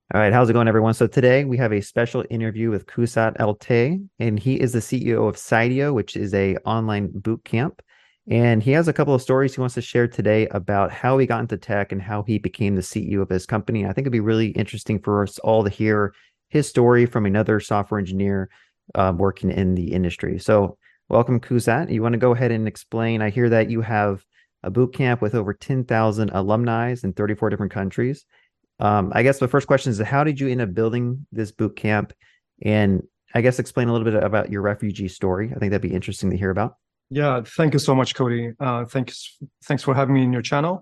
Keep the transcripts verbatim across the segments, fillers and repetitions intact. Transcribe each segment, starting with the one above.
All right, how's it going, everyone? So today we have a special interview with Kusat Elte, and he is the C E O of Cydio, which is a online boot camp. And he has a couple of stories he wants to share today about how he got into tech and how he became the C E O of his company. I think it'd be really interesting for us all to hear his story from another software engineer uh, working in the industry. So welcome, Kusat. You want to go ahead and explain? I hear that you have a boot camp with over ten thousand alumni in thirty-four different countries. Um, I guess the first question is, how did you end up building this boot camp? And I guess explain a little bit about your refugee story. I think that'd be interesting to hear about. Yeah, thank you so much, Cody. Uh, thanks, thanks for having me in your channel.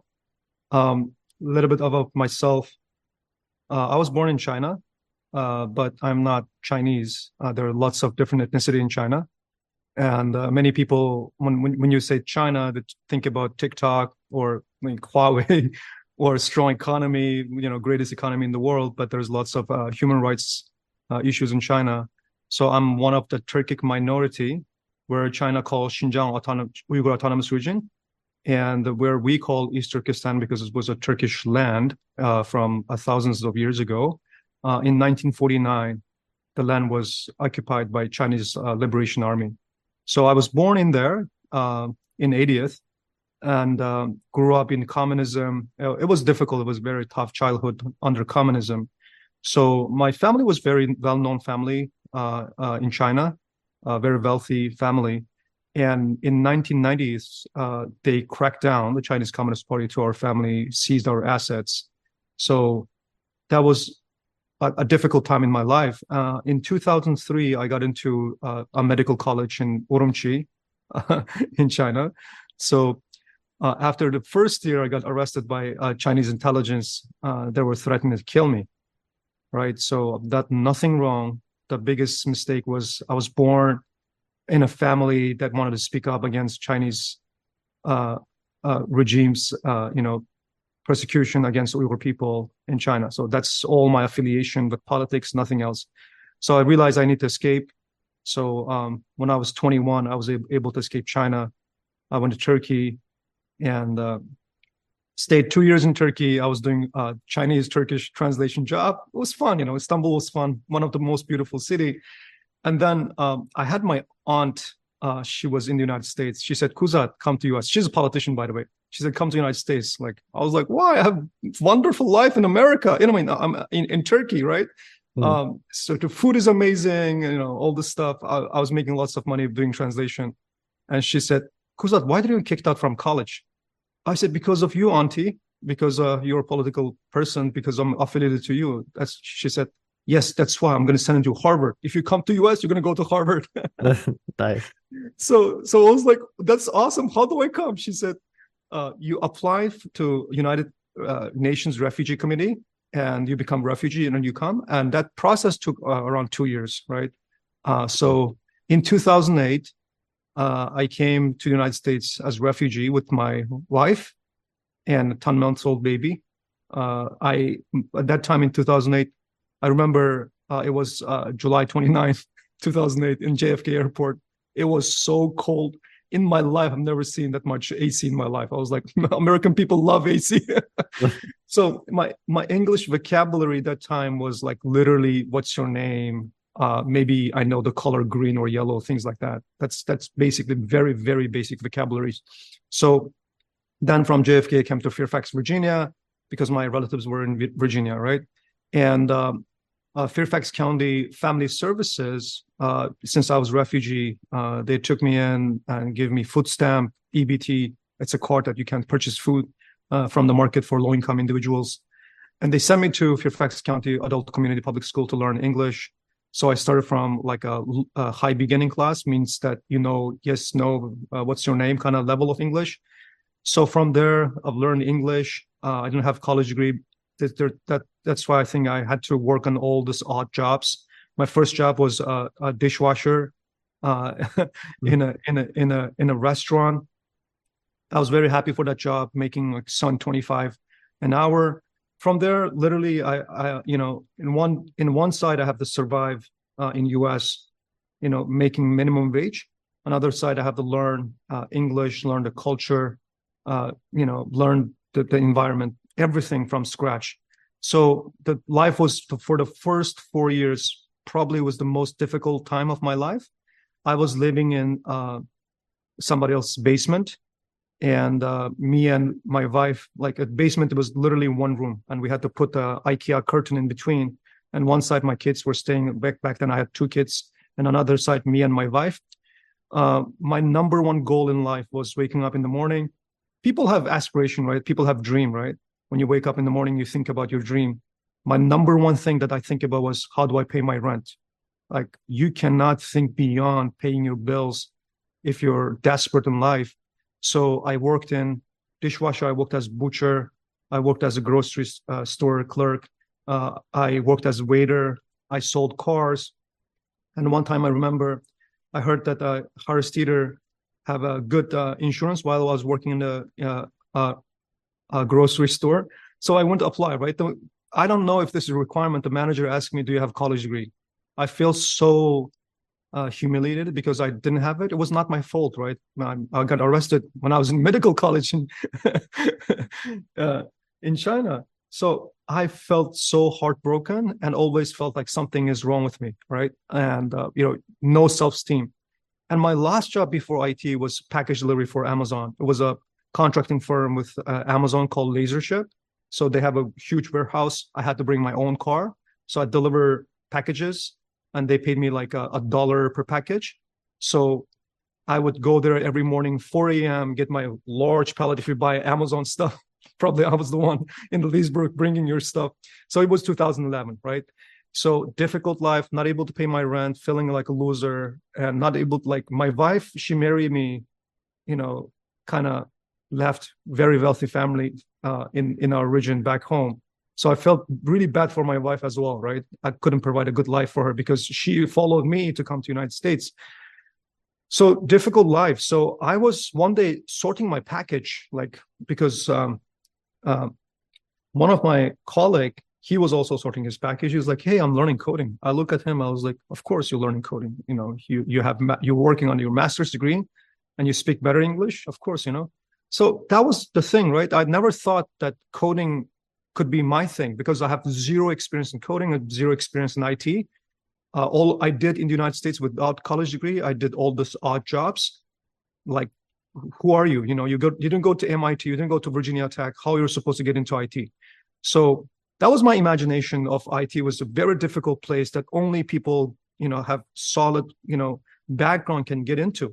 Um, a little bit about myself. Uh, I was born in China, uh, but I'm not Chinese. Uh, there are lots of different ethnicity in China, and uh, many people, when, when when you say China, they think about TikTok or like Huawei or a strong economy, you know, greatest economy in the world. But there's lots of uh, human rights uh, issues in China. So I'm one of the Turkic minority, where China calls Xinjiang Autonomous Uyghur Autonomous Region, and where we call East Turkestan because it was a Turkish land uh, from uh, thousands of years ago. Uh, in nineteen forty-nine, the land was occupied by Chinese uh, Liberation Army. So I was born in there uh, in eightieth and um, grew up in communism. It was difficult. It was a very tough childhood under communism. So my family was very well-known family uh, uh, in China, a very wealthy family. And in nineteen nineties, uh, they cracked down, the Chinese Communist Party, to our family, seized our assets. So that was a, a difficult time in my life. Uh, in two thousand three, I got into uh, a medical college in Urumqi uh, in China. So uh, after the first year, I got arrested by uh, Chinese intelligence. Uh, they were threatening to kill me, right? So that nothing wrong. The biggest mistake was I was born in a family that wanted to speak up against Chinese uh, uh, regimes, uh, you know, persecution against Uyghur people in China. So that's all my affiliation with politics, nothing else. So I realized I need to escape. So um, when I was twenty-one, I was able to escape China. I went to Turkey and uh, stayed two years in Turkey. I was doing a Chinese Turkish translation job. It was fun, you know. Istanbul was fun, one of the most beautiful city. And then um, I had my aunt. Uh, she was in the United States. She said, "Kusat, come to U S" She's a politician, by the way. She said, "Come to the United States." Like I was like, "Why? I have wonderful life in America. You know, I mean, I'm in, in Turkey, right?" Mm. Um, so the food is amazing. You know, all this stuff. I, I was making lots of money doing translation. And she said, "Kusat, why did you get kicked out from college?" I said, "Because of you, auntie, because uh, you're a political person, because I'm affiliated to you." That's, she said, "Yes, that's why I'm going to send you to Harvard. If you come to U S, you're going to go to Harvard." Nice. so, so I was like, "That's awesome. How do I come?" She said, uh, "You apply to United uh, Nations Refugee Committee, and you become refugee, and then you come." And that process took uh, around two years, right? Uh, so in two thousand eight, uh, I came to the United States as refugee with my wife and a ten months old baby. Uh, I at that time in two thousand eight, I remember uh, it was uh, July twenty-ninth, two thousand eight in J F K Airport. It was so cold. In my life, I've never seen that much A C in my life. I was like, American people love A C. So my my English vocabulary at that time was like literally, "What's your name?" Uh, maybe I know the color green or yellow, things like that. That's that's basically very, very basic vocabularies. So then from J F K, I came to Fairfax, Virginia, because my relatives were in Virginia, right? And um, uh, Fairfax County Family Services, uh, since I was a refugee, uh, they took me in and gave me food stamp, E B T. It's a card that you can purchase food uh, from the market for low-income individuals. And they sent me to Fairfax County Adult Community Public School to learn English. So I started from like a, a high beginning class, means that you know, yes, no, uh, what's your name kind of level of English. So from there, I've learned English. Uh, I didn't have a college degree. That, that, that's why I think I had to work on all these odd jobs. My first job was uh, a dishwasher uh, in a in a in a in a restaurant. I was very happy for that job, making like some twenty-five an hour. From there, literally, I, I you know, in one in one side, I have to survive uh, in U S, you know, making minimum wage. Another side, I have to learn uh, English, learn the culture, uh, you know, learn the, the environment, everything from scratch. So the life was for the first four years, probably was the most difficult time of my life. I was living in uh, somebody else's basement, and uh, me and my wife, like a basement was literally one room, and we had to put a IKEA curtain in between. And one side, my kids were staying back. Back then, I had two kids, and another side, me and my wife. Uh, my number one goal in life was waking up in the morning. People have aspiration, right? People have dream, right? When you wake up in the morning, you think about your dream. My number one thing that I think about was, how do I pay my rent? Like, you cannot think beyond paying your bills if you're desperate in life. So I worked in dishwasher. I worked as butcher. I worked as a grocery uh, store clerk. Uh, I worked as a waiter. I sold cars. And one time I remember I heard that uh, Harris Teeter have a good uh, insurance while I was working in the uh, uh, uh, grocery store. So I went to apply, right? I don't know if this is a requirement. The manager asked me, do you have a college degree? I feel so uh, humiliated because I didn't have it. It was not my fault, right? I, I got arrested when I was in medical college in, uh, in China. So I felt so heartbroken and always felt like something is wrong with me, right? And, uh, you know, no self-esteem. And my last job before I T was package delivery for Amazon. It was a contracting firm with uh, Amazon called LaserShip. So they have a huge warehouse. I had to bring my own car. So I deliver packages, and they paid me like a, a dollar per package. So I would go there every morning, four a.m., get my large pallet. If you buy Amazon stuff, probably I was the one in the Leesburg bringing your stuff. So it was two thousand eleven, right? So difficult life, not able to pay my rent, feeling like a loser, and not able to, like, my wife, she married me, you know, kind of left very wealthy family uh, in, in our region back home. So I felt really bad for my wife as well, right? I couldn't provide a good life for her because she followed me to come to the United States. So difficult life. So I was one day sorting my package, like, because um, uh, one of my colleague, he was also sorting his package. He was like, hey, I'm learning coding. I look at him. I was like, of course you're learning coding. You know, you, you have, you're working on your master's degree and you speak better English. Of course, you know. So that was the thing, right? I never thought that coding could be my thing because I have zero experience in coding and zero experience in I T. Uh, all I did in the United States without college degree, I did all this odd jobs. Like, who are you? You know, you go, you didn't go to M I T, you didn't go to Virginia Tech. How you're supposed to get into I T? So that was my imagination of I T. Was a very difficult place that only people, you know, have solid, you know, background can get into.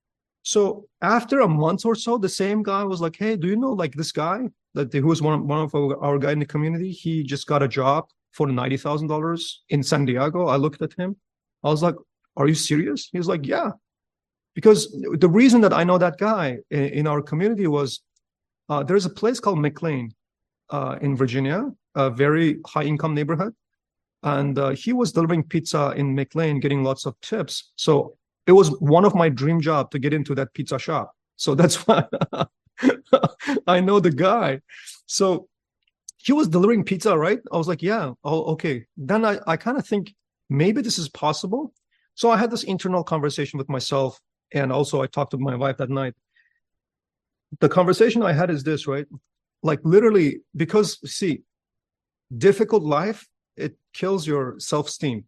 So after a month or so, the same guy was like, hey, do you know, like, this guy that who was one of, one of our, our guy in the community? He just got a job for ninety thousand dollars in San Diego. I looked at him. I was like, are you serious? He was like, yeah. Because the reason that I know that guy in, in our community was uh, there's a place called McLean uh, in Virginia, a very high income neighborhood. And uh, he was delivering pizza in McLean, getting lots of tips. So it was one of my dream job to get into that pizza shop. So that's why I know the guy. So he was delivering pizza, right? I was like, yeah, oh, okay. Then I, I kind of think maybe this is possible. So I had this internal conversation with myself. And also I talked to my wife that night. The conversation I had is this, right? Like, literally, because see, difficult life, it kills your self-esteem.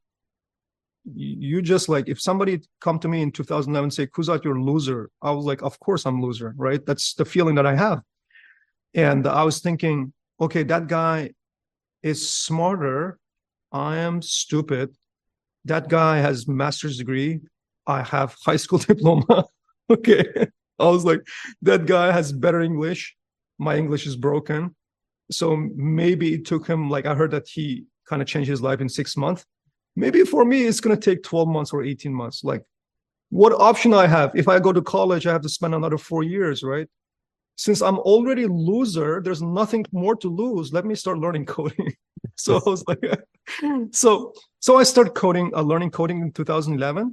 You just, like, if somebody come to me in two thousand eleven and say, Kuzat, you're a loser. I was like, of course I'm a loser, right? That's the feeling that I have. And I was thinking, okay, that guy is smarter. I am stupid. That guy has master's degree. I have high school diploma. Okay. I was like, that guy has better English. My English is broken. So maybe it took him, like, I heard that he kind of changed his life in six months. Maybe for me, it's going to take twelve months or eighteen months. Like, what option I have? If I go to college, I have to spend another four years, right? Since I'm already a loser, there's nothing more to lose. Let me start learning coding. So I was like, so, so I started coding, uh, learning coding in two thousand eleven.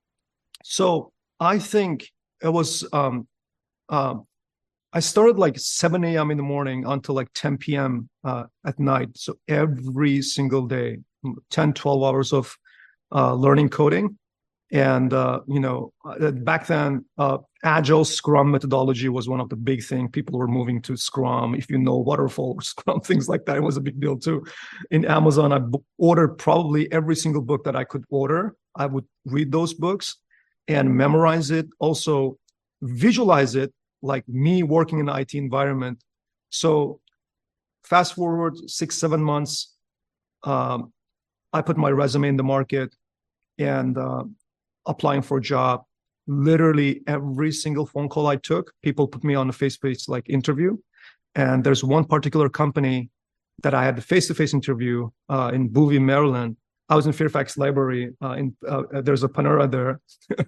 So I think it was, um, um, I started like seven a.m. in the morning until like ten p.m. Uh, at night. So every single day, ten, twelve hours of uh, learning coding. And, uh, you know, back then, uh, Agile Scrum methodology was one of the big things. People were moving to Scrum. If you know waterfall or Scrum, things like that, it was a big deal too. In Amazon, I ordered probably every single book that I could order. I would read those books and memorize it. Also visualize it, like me working in an I T environment. So fast forward six, seven months, um, I put my resume in the market and uh, applying for a job. Literally every single phone call I took, people put me on a face-to-face like interview. And there's one particular company that I had a face-to-face interview uh, in Bowie, Maryland. I was in Fairfax Library. Uh, in uh, there's a Panera there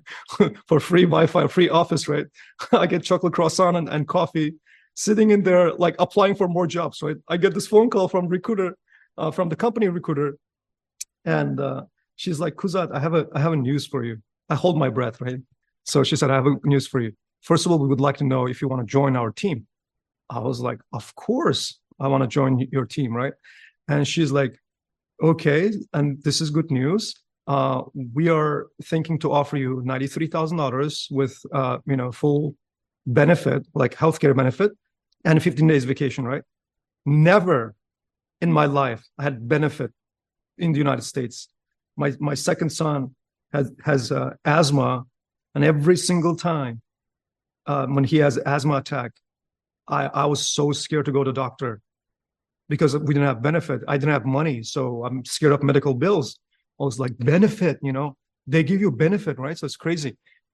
for free Wi-Fi, free office, right? I get chocolate croissant and, and coffee, sitting in there like applying for more jobs, right? I get this phone call from recruiter, uh, from the company recruiter, and uh, she's like, Kuzat, I have a I have a news for you. I hold my breath, right? So she said, I have a news for you. First of all, we would like to know if you want to join our team. I was like, of course, I want to join your team, right? And she's like, okay, and this is good news. Uh, we are thinking to offer you ninety-three thousand dollars with, uh, you know, full benefit, like healthcare benefit, and fifteen days vacation, right? Never in my life I had benefit in the United States. My my second son has has uh, asthma. And every single time um, when he has asthma attack, I, I was so scared to go to the doctor because we didn't have benefit. I didn't have money. So I'm scared of medical bills. I was like, benefit, you know, they give you benefit, right? So it's crazy.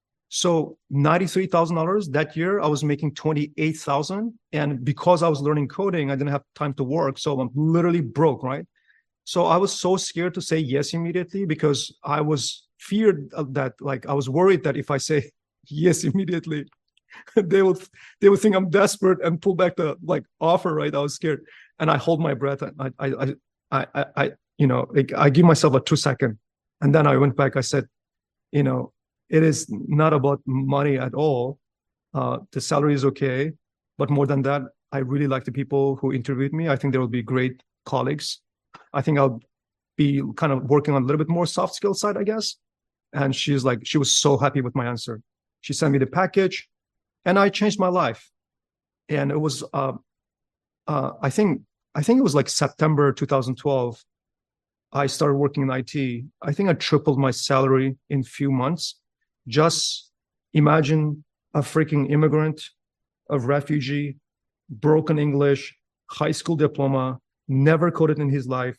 So ninety-three thousand dollars that year, I was making twenty-eight thousand dollars. And because I was learning coding, I didn't have time to work. So I'm literally broke, right? So I was so scared to say yes immediately because I was feared that, like, I was worried that if I say yes immediately, they will they would think I'm desperate and pull back the like offer, right? I was scared, and I hold my breath. I I I I, I you know like, I give myself a two second, and then I went back. I said, you know, it is not about money at all. Uh, the salary is okay, but more than that, I really like the people who interviewed me. I think they will be great colleagues. I think I'll be kind of working on a little bit more soft skill side, I guess. And she's like, she was so happy with my answer. She sent me the package, and I changed my life. And it was, uh, uh, I think, I think it was like September two thousand twelve. I started working in I T. I think I tripled my salary in a few months. Just imagine a freaking immigrant, a refugee, broken English, high school diploma, never coded in his life.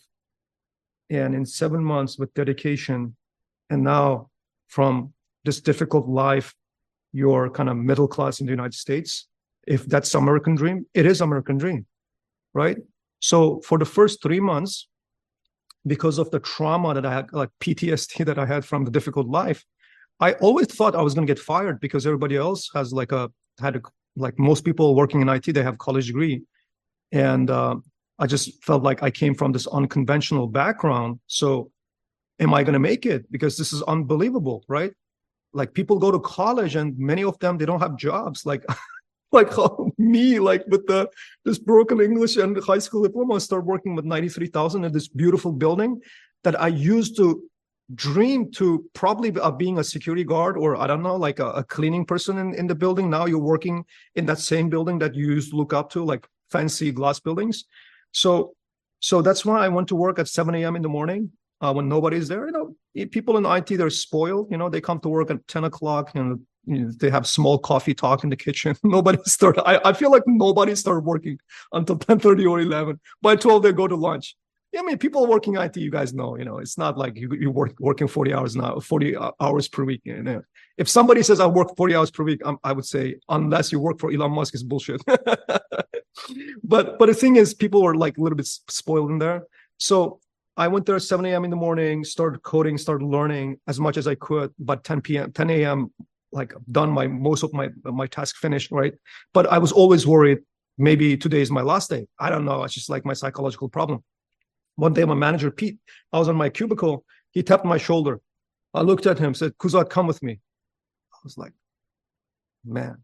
And in seven months with dedication, and now from this difficult life, you're kind of middle class in the United States. If that's American dream, it is American dream, right? So for the first three months, because of the trauma that I had, like P T S D that I had from the difficult life, I always thought I was going to get fired because everybody else has like a, had a, like most people working in I T, they have college degree. And uh, I just felt like I came from this unconventional background. So am I going to make it? Because this is unbelievable, right? Like people go to college and many of them, they don't have jobs. Like, like how me, like with the this broken English and high school diploma, I start working with ninety-three thousand in this beautiful building that I used to dream to probably of being a security guard or I don't know, like a, a cleaning person in, in the building. Now you're working in that same building that you used to look up to, like fancy glass buildings. So, so that's why I went to work at seven a.m. in the morning. Uh, when nobody's there, you know, people in I T, they're spoiled. You know, they come to work at ten o'clock and you know, they have small coffee talk in the kitchen. Nobody started. I, I feel like nobody started working until ten thirty or eleven. By twelve, they go to lunch. Yeah, I mean, people working I T, you guys know, you know, it's not like you you work working forty hours now, forty hours per week. You know, if somebody says I work forty hours per week, I'm, I would say unless you work for Elon Musk, is bullshit. but but the thing is, people were like a little bit spoiled in there. So I went there at seven a.m. in the morning, started coding, started learning as much as I could. But ten p.m., ten a.m., like done my most of my my task finished, right? But I was always worried, maybe today is my last day. I don't know. It's just like my psychological problem. One day, my manager, Pete, I was on my cubicle. He tapped my shoulder. I looked at him, said, Kuzat, come with me. I was like, man,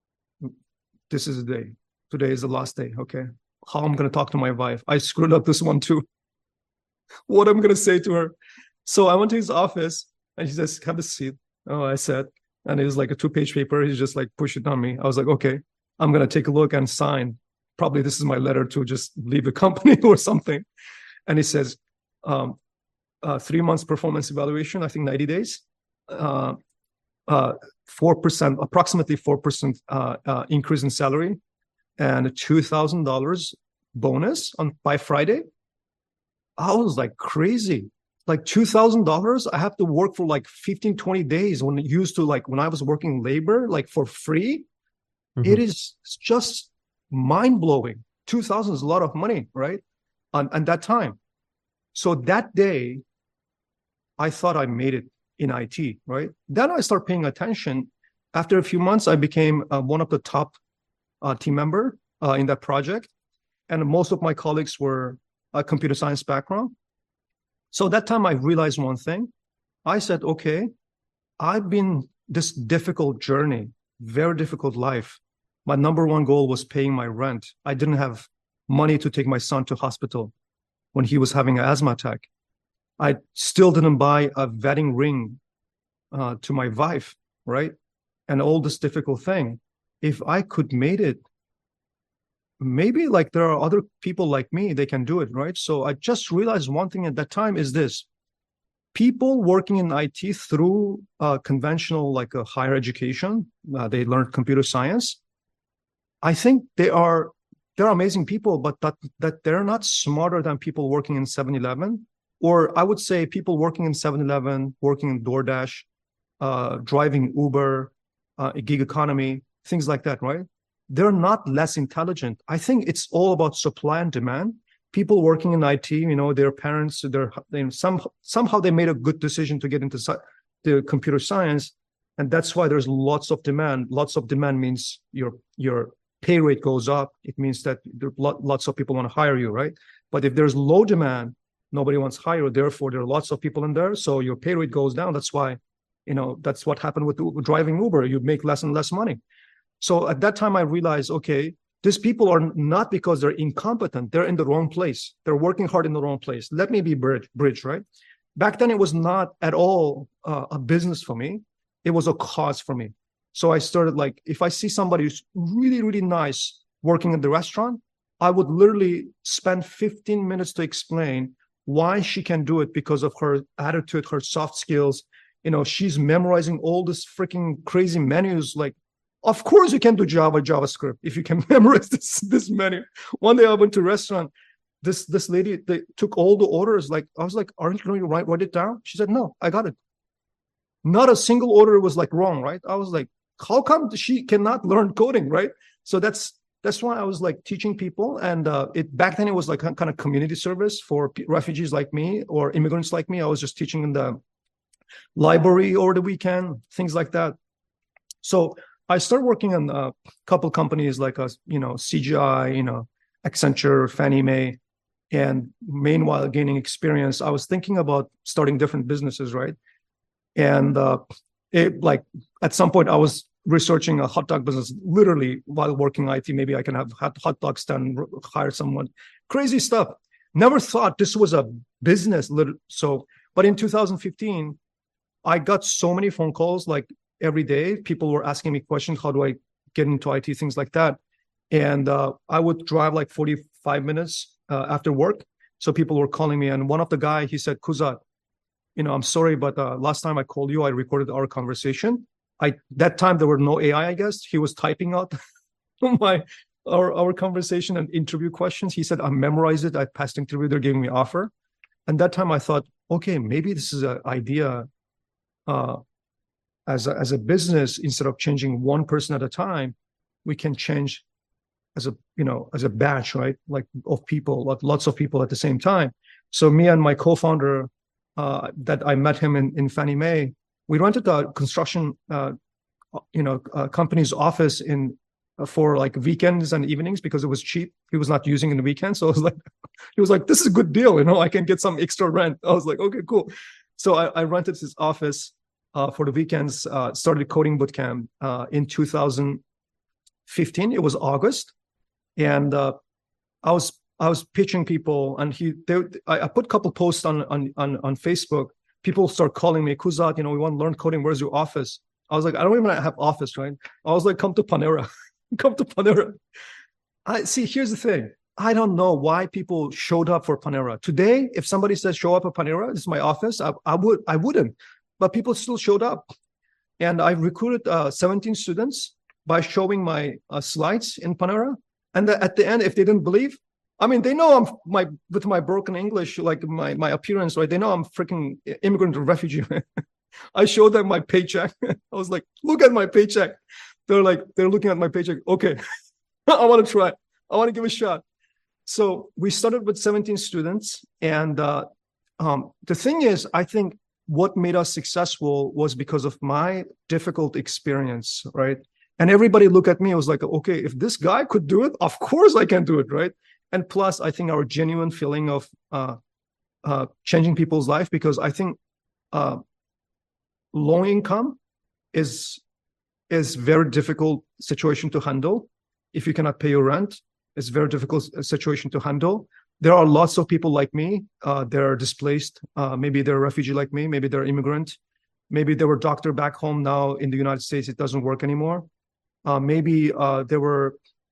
this is the day. Today is the last day, okay? How I'm going to talk to my wife. I screwed up this one too. What I'm going to say to her. So I went to his office and he says, have a seat. Oh, I said, and it was like a two-page paper. He's just like pushed it on me. I was like, okay, I'm gonna take a look and sign. Probably this is my letter to just leave the company or something. And he says, um, uh, three months performance evaluation, I think ninety days, uh, uh, four percent, approximately four percent uh, uh, increase in salary, and two thousand dollars bonus on by Friday. I was like crazy. Like two thousand dollars, I have to work for like fifteen, twenty days when it used to, like when I was working labor, like for free. Mm-hmm. It is just mind blowing. two thousand is a lot of money, right? On, on that time. So that day, I thought I made it in I T, right? Then I start paying attention. After a few months, I became uh, one of the top uh, team member uh, in that project. And most of my colleagues were a computer science background. So that time I realized one thing. I said, okay, I've been this difficult journey, very difficult life. My number one goal was paying my rent. I didn't have money to take my son to hospital when he was having an asthma attack. I still didn't buy a wedding ring uh, to my wife, right? And all this difficult thing. If I could made it, maybe like there are other people like me, they can do it, right? So I just realized one thing at that time is this. People working in I T through uh, conventional, like a higher education, uh, they learned computer science. I think they are, they're amazing people, but that, that they're not smarter than people working in seven eleven. Or I would say people working in seven eleven, working in DoorDash, uh, driving Uber, uh, gig economy, things like that, right? They're not less intelligent. I think it's all about supply and demand. People working in I T, you know, their parents, they're, they, some, somehow they made a good decision to get into the computer science. And that's why there's lots of demand. Lots of demand means your, your pay rate goes up. It means that there, lots of people want to hire you, right? But if there's low demand, nobody wants to hire you. Therefore, there are lots of people in there. So your pay rate goes down. That's why, you know, that's what happened with driving Uber. You make less and less money. So at that time, I realized, okay, these people are not because they're incompetent. They're in the wrong place. They're working hard in the wrong place. Let me be bridge, bridge right? Back then, it was not at all uh, a business for me. It was a cause for me. So I started like, if I see somebody who's really, really nice working in the restaurant, I would literally spend fifteen minutes to explain why she can do it because of her attitude, her soft skills. You know, she's memorizing all this freaking crazy menus. Like, of course you can do Java, JavaScript if you can memorize this, this menu. One day I went to a restaurant. This, this lady, they took all the orders. Like, I was like, aren't you going to write, write it down? She said, no, I got it. Not a single order was like wrong, right? I was like, how come she cannot learn coding, right? So that's, that's why I was like teaching people. And uh, it back then it was like kind of community service for refugees like me or immigrants like me. I was just teaching in the library over the weekend, things like that. So I started working on a couple companies like a, you know, C G I, you know, Accenture, Fannie Mae, and meanwhile gaining experience, I was thinking about starting different businesses, right? And uh, it like at some point I was researching a hot dog business, literally while working I T. Maybe I can have hot, hot dogs done, hire someone, crazy stuff. Never thought this was a business. So, but in two thousand fifteen, I got so many phone calls, like every day. People were asking me questions. How do I get into I T? Things like that. And uh, I would drive like forty-five minutes uh, after work. So people were calling me. And one of the guy, he said, Kuzat, you know, I'm sorry, but uh, last time I called you, I recorded our conversation. I that time there were no A I, I guess. He was typing out my our, our conversation and interview questions. He said, I memorized it. I passed interview. They're giving me offer. And that time I thought, okay, maybe this is an idea uh, as a, as a business. Instead of changing one person at a time, we can change as a, you know, as a batch, right? Like of people, like lots of people at the same time. So me and my co-founder uh, that I met him in, in Fannie Mae, we rented a construction, uh, you know, uh, company's office in uh, for like weekends and evenings because it was cheap. He was not using in the weekends, so I was like, he was like, "This is a good deal, you know. I can get some extra rent." I was like, "Okay, cool." So I, I rented his office uh, for the weekends. Uh, started coding bootcamp uh, in two thousand fifteen. It was August, and uh, I was I was pitching people, and he they, I, I put a couple posts on on on on Facebook. People start calling me, Kuzat, you know, we want to learn coding. Where's your office? I was like, I don't even have office, right? I was like, come to Panera, come to Panera. I see. Here's the thing. I don't know why people showed up for Panera today. If somebody says show up at Panera, this is my office. I, I would, I wouldn't, but people still showed up, and I recruited uh, seventeen students by showing my uh, slides in Panera. And the, at the end, if they didn't believe, I mean, they know I'm my with my broken English, like my my appearance, right? They know I'm freaking immigrant or refugee. I showed them my paycheck. I was like, look at my paycheck. They're like, they're looking at my paycheck. Okay, I want to try. I want to give a shot. So we started with seventeen students. And uh, um, the thing is, I think what made us successful was because of my difficult experience, right? And everybody looked at me. I was like, okay, if this guy could do it, of course I can do it, right? And plus, I think our genuine feeling of uh, uh, changing people's life, because I think uh, low income is is very difficult situation to handle. If you cannot pay your rent, it's a very difficult situation to handle. There are lots of people like me. Uh, they're displaced. Uh, maybe they're a refugee like me. Maybe they're immigrant. Maybe they were a doctor back home. Now in the United States, it doesn't work anymore. Uh, maybe uh, they were,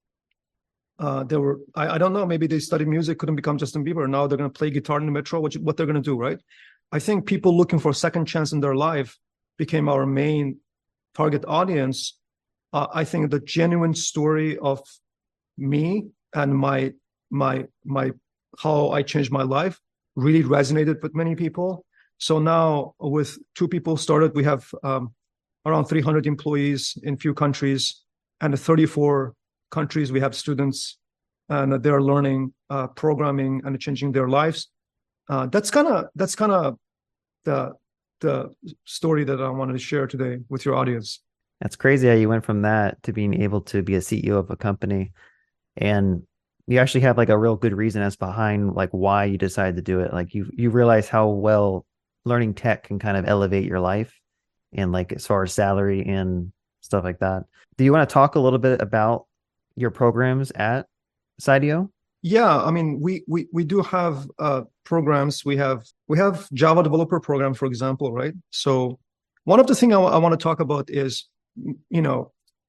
uh, they were. I, I don't know. Maybe they studied music, couldn't become Justin Bieber. Now they're going to play guitar in the metro. What, what they're going to do, right? I think people looking for a second chance in their life became our main target audience. Uh, I think the genuine story of me and my my my how I changed my life really resonated with many people. So now with two people started, we have um, around three hundred employees in few countries, and thirty-four countries we have students, and they're learning uh, programming and changing their lives. Uh, that's kind of that's kind of the the story that I wanted to share today with your audience. That's crazy how you went from that to being able to be a C E O of a company, and you actually have like a real good reason as behind like why you decided to do it. Like you you realize how well learning tech can kind of elevate your life, and like as far as salary and stuff like that. Do you want to talk a little bit about your programs at Scidio? Yeah, I mean, we we we do have uh, programs. We have we have Java developer program, for example, right? So one of the things I, I want to talk about is, you know,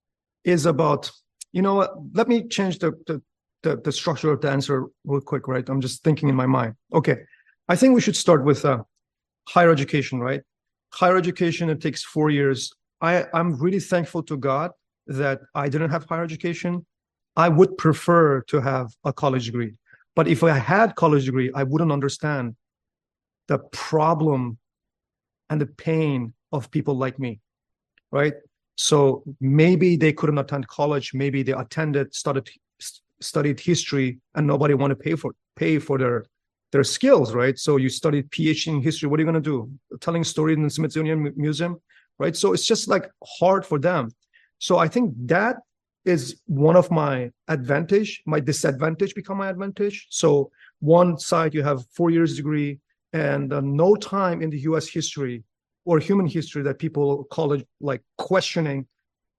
is about, you know what? Let me change the, the the the structure of the answer real quick, right? I'm just thinking in my mind. Okay, I think we should start with uh, higher education, right? Higher education, it takes four years. I I'm really thankful to God that I didn't have higher education. I would prefer to have a college degree. But if I had college degree, I wouldn't understand the problem and the pain of people like me, right? So maybe they couldn't attend college. Maybe they attended, started, studied history, and nobody wanted to pay for pay for their their skills, right? So you studied PhD in history. What are you going to do? Telling stories in the Smithsonian Museum, right? So it's just like hard for them. So I think that is one of my advantage. My disadvantage become my advantage. So one side, you have four years degree and uh, no time in the U S history or human history that people call it like questioning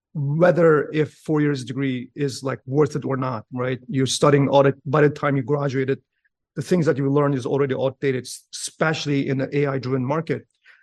whether if four years degree is like worth it or not, right? You're studying audit by the time you graduated, the things that you learned is already outdated, especially in the A I driven market.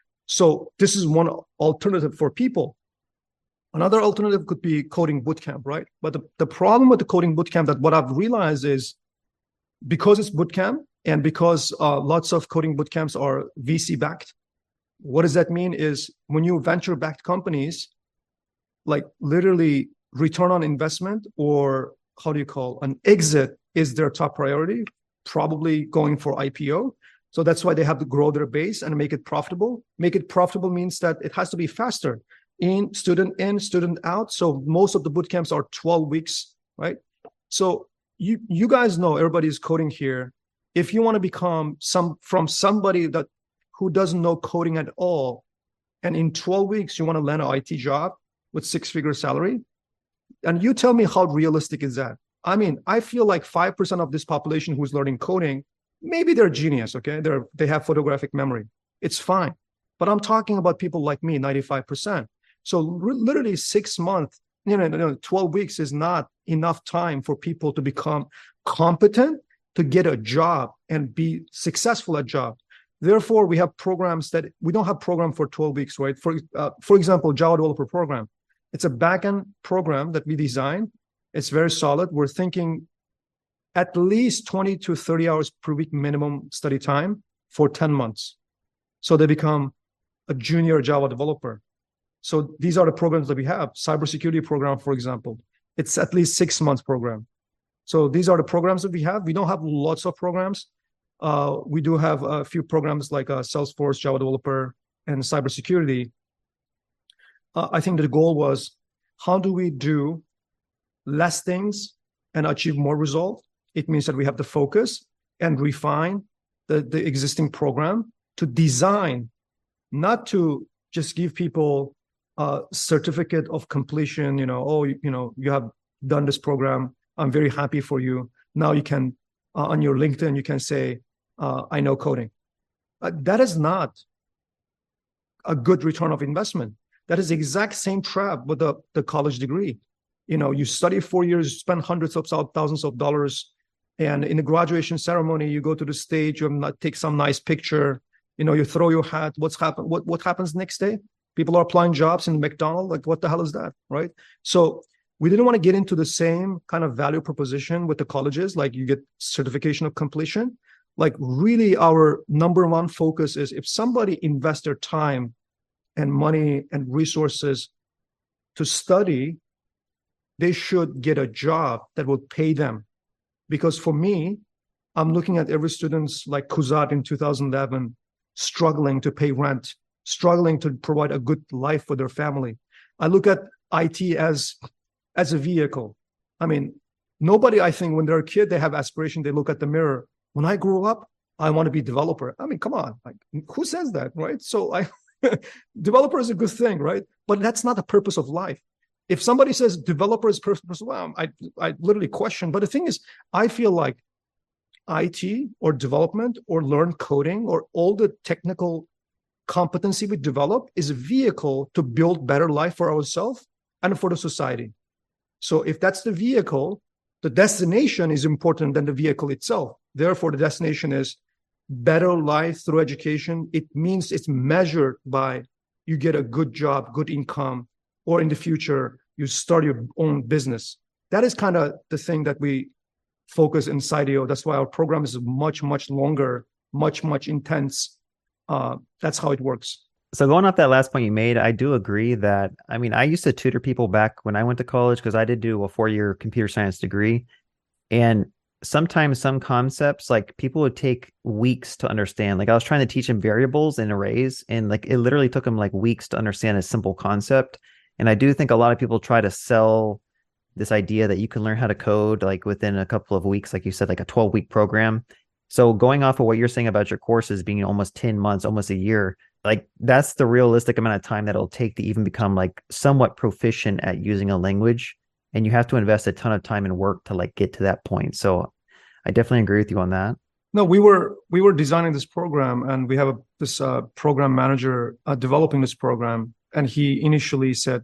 So this is one alternative for people. Another alternative could be coding bootcamp, right? But the, the problem with the coding bootcamp that what I've realized is because it's bootcamp and because uh, lots of coding bootcamps are V C backed, what does that mean is when you venture backed companies, like literally return on investment or how do you call an exit is their top priority, probably going for I P O. So that's why they have to grow their base and make it profitable. Make it profitable means that it has to be faster. In, student in, student out. So most of the boot camps are twelve weeks, right? So you you guys know, everybody's coding here. If you want to become some from somebody that who doesn't know coding at all, and in twelve weeks you want to land an I T job with six-figure salary, and you tell me how realistic is that? I mean, I feel like five percent of this population who's learning coding, maybe they're genius, okay? They're they have photographic memory. It's fine. But I'm talking about people like me, ninety-five percent. So literally six months, you know, twelve weeks is not enough time for people to become competent to get a job and be successful at job. Therefore, we have programs that we don't have program for twelve weeks, right? For uh, for example, Java Developer Program. It's a backend program that we design. It's very solid. We're thinking at least twenty to thirty hours per week minimum study time for ten months. So they become a junior Java developer. So these are the programs that we have. Cybersecurity program, for example, it's at least six months program. So these are the programs that we have. We don't have lots of programs. Uh, we do have a few programs like uh, Salesforce, Java Developer, and cybersecurity. Uh, I think the goal was, how do we do less things and achieve more result? It means that we have to focus and refine the, the existing program to design, not to just give people a certificate of completion, you know, oh, you, you know, you have done this program. I'm very happy for you. Now you can, uh, on your LinkedIn, you can say, uh, I know coding. Uh, that is not a good return of investment. That is the exact same trap with the, the college degree. You know, you study four years, spend hundreds of thousands of dollars, and in the graduation ceremony, you go to the stage, you take some nice picture, you know, you throw your hat. What's happen? What what happens next day? People are applying jobs in McDonald's. Like, what the hell is that, right? So we didn't want to get into the same kind of value proposition with the colleges, like you get certification of completion. Like, really, our number one focus is if somebody invests their time and money and resources to study, they should get a job that will pay them. Because for me, I'm looking at every student's like Kuzat in two thousand eleven, struggling to pay rent, struggling to provide a good life for their family. I look at I T as, as a vehicle. I mean, nobody, I think, when they're a kid, they have aspiration, they look at the mirror. When I grow up, I want to be a developer. I mean, come on, like, who says that, right? So I, developer is a good thing, right? But that's not the purpose of life. If somebody says developer is purpose, well, I, I literally question. But the thing is, I feel like I T or development or learn coding or all the technical competency we develop is a vehicle to build better life for ourselves and for the society. So if that's the vehicle, the destination is important than the vehicle itself. Therefore, the destination is better life through education. It means it's measured by you get a good job, good income, or in the future, you start your own business. That is kind of the thing that we focus in Scidio. That's why our program is much, much longer, much, much intense. Uh, that's how it works. So going off that last point you made, I do agree that, I mean, I used to tutor people back when I went to college because I did do a four-year computer science degree. And sometimes some concepts, like, people would take weeks to understand. Like, I was trying to teach them variables and arrays, and like it literally took them like weeks to understand a simple concept. And I do think a lot of people try to sell this idea that you can learn how to code like within a couple of weeks, like you said, like a twelve week program. So going off of what you're saying about your courses being almost ten months, almost a year, like that's the realistic amount of time that it'll take to even become like somewhat proficient at using a language. And you have to invest a ton of time and work to like get to that point. So I definitely agree with you on that. No, we were we were designing this program, and we have a, this uh, program manager uh, developing this program, and he initially said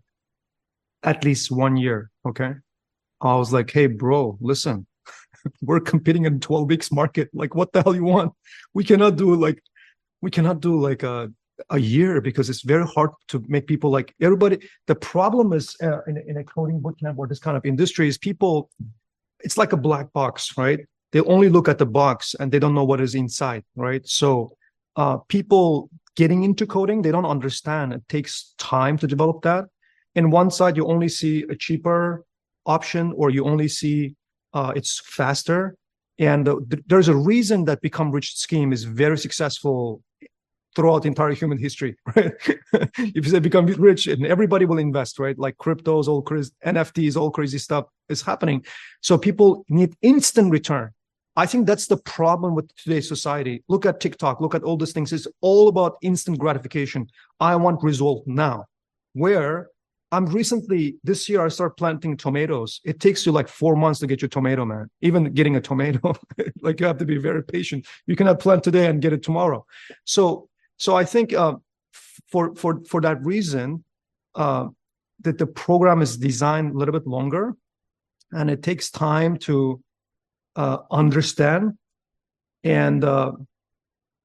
at least one year. Okay, I was like, hey, bro, listen, we're competing in twelve weeks market. Like, what the hell you want? We cannot do like we cannot do like a a year, because it's very hard to make people like everybody. The problem is uh, in, in a coding bootcamp or this kind of industry is people, it's like a black box, right? They only look at the box and they don't know what is inside, right? So uh, people getting into coding, they don't understand. It takes time to develop that. In one side, you only see a cheaper option, or you only see uh, it's faster. And uh, th- there's a reason that Become Rich scheme is very successful throughout entire human history, right? If you say become rich, and everybody will invest, right? Like cryptos, all crazy, N F Ts, all crazy stuff is happening. So people need instant return. I think that's the problem with today's society. Look at TikTok, look at all these things. It's all about instant gratification. I want result now. Where I'm recently, this year, I started planting tomatoes. It takes you like four months to get your tomato, man. Even getting a tomato, like you have to be very patient. You cannot plant today and get it tomorrow. So, so I think uh, for for for that reason, uh, that the program is designed a little bit longer, and it takes time to uh, understand and uh,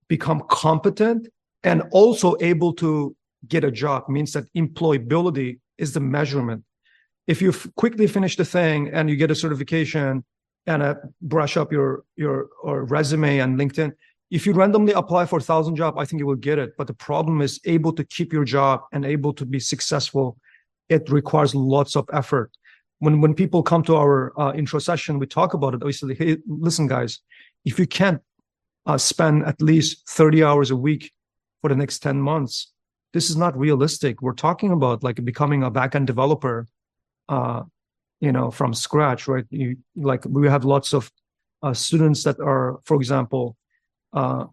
become competent, and also able to get a job. Means that employability is the measurement. If you f- quickly finish the thing and you get a certification and uh, brush up your your or resume and LinkedIn, if you randomly apply for a thousand jobs, I think you will get it. But the problem is able to keep your job and able to be successful. It requires lots of effort. When when people come to our uh, intro session, we talk about it. We say, hey, listen, guys, if you can't uh, spend at least thirty hours a week for the next ten months, this is not realistic. We're talking about like becoming a backend developer, uh, you know, from scratch, right? You like we have lots of uh, students that are, for example, uh,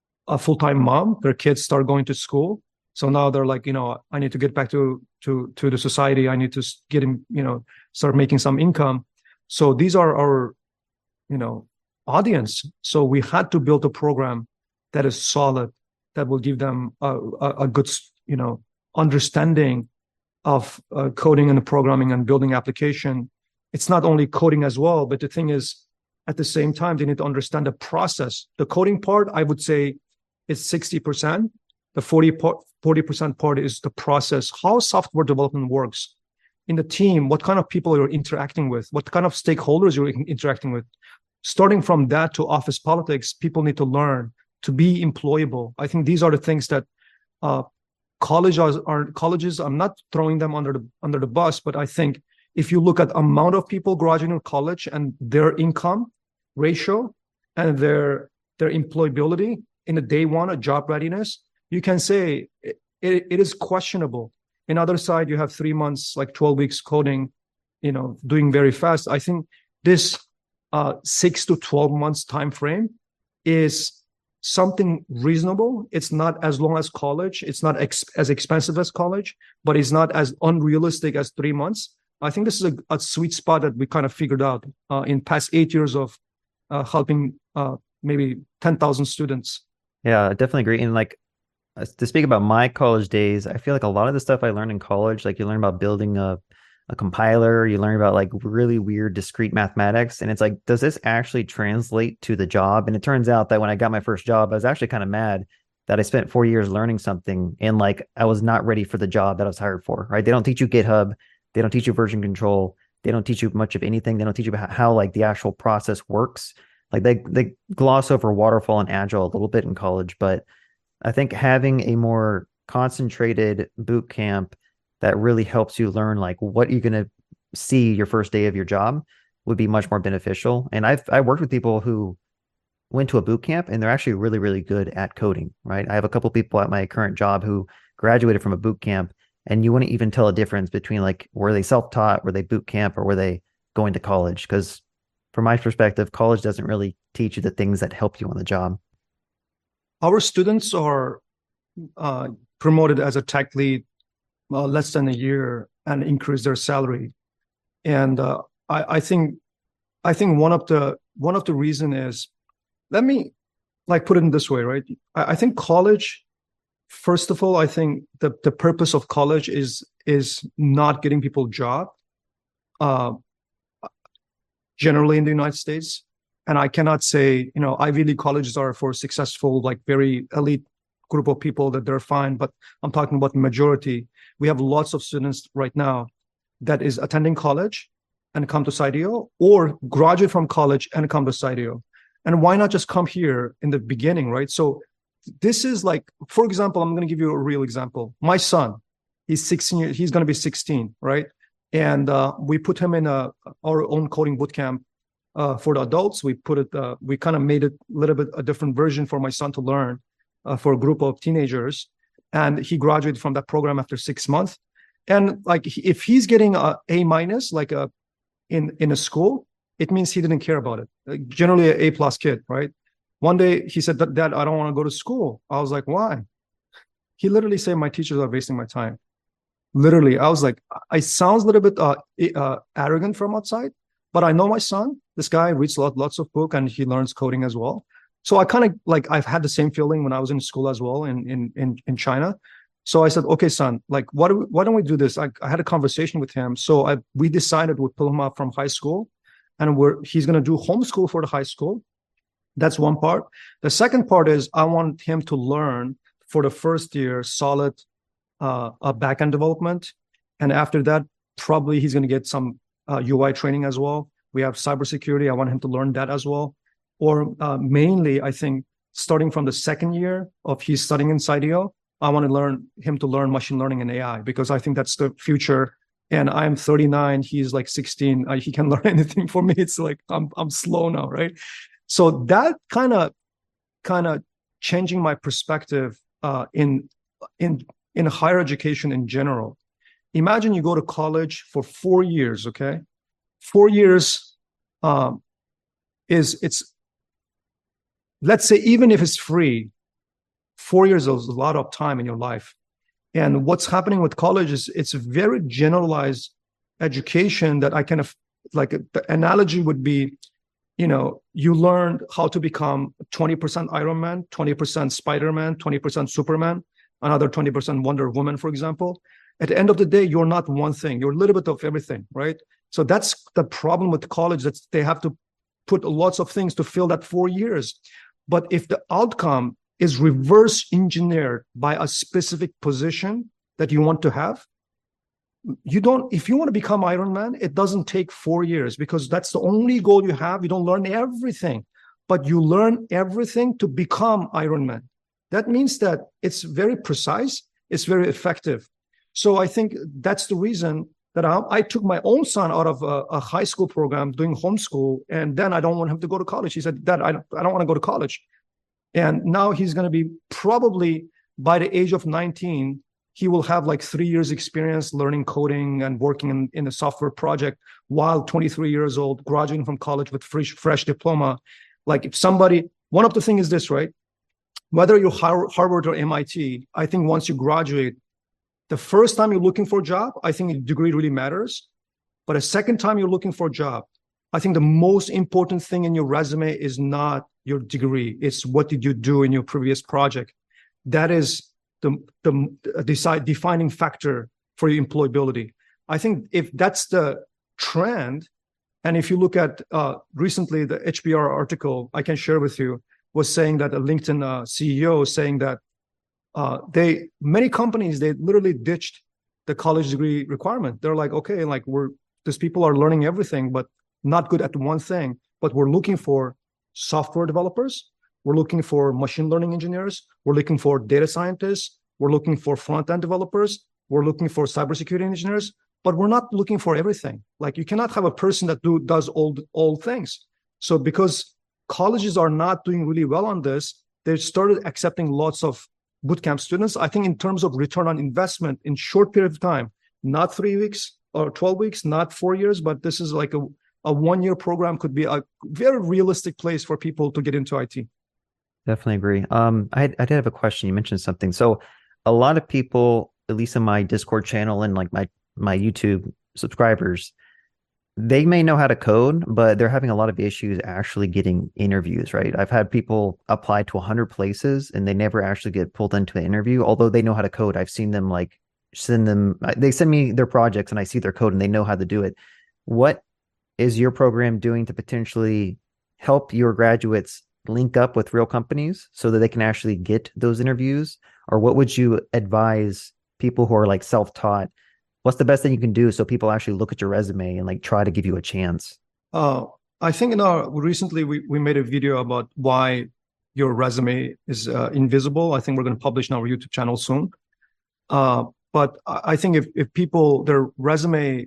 a full-time mom. Their kids start going to school, so now they're like, you know, I need to get back to to to the society. I need to get in, you know, start making some income. So these are our, you know, audience. So we had to build a program that is solid, that will give them a, a, a good, you know, understanding of uh, coding and programming and building application. It's not only coding as well, but the thing is, at the same time, they need to understand the process. The coding part, I would say, is sixty percent. The forty percent part is the process, how software development works in the team, what kind of people you're interacting with, what kind of stakeholders you're interacting with. Starting from that to office politics, people need to learn to be employable. I think these are the things that uh, colleges are colleges. I'm not throwing them under the under the bus, but I think if you look at amount of people graduating college and their income ratio and their their employability in the day one of job readiness, you can say it, it, it is questionable. In other side, you have three months, like twelve weeks coding, you know, doing very fast. I think this uh, six to twelve months time frame is something reasonable. It's not as long as college. It's not ex- as expensive as college, but it's not as unrealistic as three months. I think this is a, a sweet spot that we kind of figured out uh, in past eight years of uh, helping uh, maybe ten thousand students. Yeah, I definitely agree. And like uh, to speak about my college days, I feel like a lot of the stuff I learned in college, like you learn about building a, a compiler, you learn about like really weird discrete mathematics. And it's like, does this actually translate to the job? And it turns out that when I got my first job, I was actually kind of mad that I spent four years learning something and like I was not ready for the job that I was hired for, right? They don't teach you GitHub. They don't teach you version control. They don't teach you much of anything. They don't teach you about how like the actual process works. Like they they gloss over waterfall and agile a little bit in college, but I think having a more concentrated boot camp that really helps you learn like what you're going to see your first day of your job would be much more beneficial. And I've I worked with people who went to a boot camp and they're actually really, really good at coding, right? I have a couple people at my current job who graduated from a boot camp and you wouldn't even tell a difference between like, were they self-taught, were they boot camp, or were they going to college? Because from my perspective, college doesn't really teach you the things that help you on the job. Our students are uh, promoted as a tech lead uh, less than a year and increase their salary. And uh, I, I think I think one of the one of the reason is, let me like put it in this way, right? I, I think college, first of all, I think the, the purpose of college is is not getting people a job, uh, generally in the United States. And I cannot say, you know, Ivy League colleges are for successful, like very elite group of people that they're fine. But I'm talking about the majority. We have lots of students right now that is attending college and come to Cydio, or graduate from college and come to Cydio. And why not just come here in the beginning, right? So this is like, for example, I'm going to give you a real example. My son, he's sixteen, he's going to be sixteen, right? And uh, we put him in a, our own coding bootcamp uh, for the adults. We put it, uh, we kind of made it a little bit a different version for my son to learn uh, for a group of teenagers. And he graduated from that program after six months. And like, if he's getting a A minus, like a in in a school, it means he didn't care about it. Like generally, an A plus kid, right? One day he said, "Dad, I don't want to go to school." I was like, "Why?" He literally said, "My teachers are wasting my time." Literally, I was like, "I sounds a little bit uh, uh, arrogant from outside, but I know my son. This guy reads lot, lots of book and he learns coding as well." So I kind of like I've had the same feeling when I was in school as well in in in, in China. So I said, "Okay, son, like, what? Do we, why don't we do this?" I, I had a conversation with him. So I we decided we'd pull him up from high school, and we're he's going to do homeschool for the high school. That's one part. The second part is I want him to learn for the first year solid uh, uh, backend development, and after that, probably he's going to get some uh, U I training as well. We have cybersecurity. I want him to learn that as well. Or uh, mainly, I think starting from the second year of he's studying in Cydio, I want to learn him to learn machine learning and A I, because I think that's the future. And I'm thirty-nine, he's like sixteen. Uh, he can learn anything. For me, it's like I'm I'm slow now, right? So that kind of kind of changing my perspective uh, in in in higher education in general. Imagine you go to college for four years. Okay, four years um, is it's. Let's say even if it's free, four years is a lot of time in your life. And what's happening with college is it's a very generalized education that I kind of like the analogy would be, you know, you learned how to become twenty percent Iron Man, twenty percent Spider-Man, twenty percent Superman, another twenty percent Wonder Woman, for example. At the end of the day, you're not one thing. You're a little bit of everything, right? So that's the problem with college, that they have to put lots of things to fill that four years. But if the outcome is reverse engineered by a specific position that you want to have, you don't, if you want to become Iron Man, it doesn't take four years because that's the only goal you have. You don't learn everything, but you learn everything to become Iron Man. That means that it's very precise, it's very effective. So I think that's the reason that I, I took my own son out of a, a high school program doing homeschool, and then I don't want him to go to college. He said, Dad, I don't, I don't want to go to college. And now he's going to be probably by the age of nineteen, he will have like three years experience learning coding and working in, in a software project while twenty-three years old, graduating from college with fresh, fresh diploma. Like if somebody, one of the things is this, right? Whether you're Harvard or M I T, I think once you graduate, the first time you're looking for a job, I think a degree really matters. But a second time you're looking for a job, I think the most important thing in your resume is not your degree. It's what did you do in your previous project. That is the, the decide, defining factor for your employability. I think if that's the trend, and if you look at uh, recently the H B R article I can share with you was saying that a LinkedIn uh, C E O is saying that uh, they many companies they literally ditched the college degree requirement. They're like, okay, like we're these people are learning everything, but not good at one thing. But we're looking for software developers. We're looking for machine learning engineers. We're looking for data scientists. We're looking for front-end developers. We're looking for cybersecurity engineers, but we're not looking for everything. Like you cannot have a person that do does all, all things. So because colleges are not doing really well on this, they started accepting lots of bootcamp students. I think in terms of return on investment in short period of time, not three weeks or twelve weeks, not four years, but this is like a, a one-year program could be a very realistic place for people to get into I T. Definitely agree. Um, I, I did have a question. You mentioned something. So a lot of people, at least in my Discord channel and like my, my YouTube subscribers, they may know how to code, but they're having a lot of issues actually getting interviews, right? I've had people apply to one hundred places and they never actually get pulled into an interview, although they know how to code. I've seen them like send them, they send me their projects and I see their code and they know how to do it. What is your program doing to potentially help your graduates link up with real companies so that they can actually get those interviews? Or what would you advise people who are like self-taught? What's the best thing you can do so people actually look at your resume and like try to give you a chance? Uh, I think in our recently we, we made a video about why your resume is uh, invisible. I think we're going to publish on our YouTube channel soon. Uh, but I think if, if people, their resume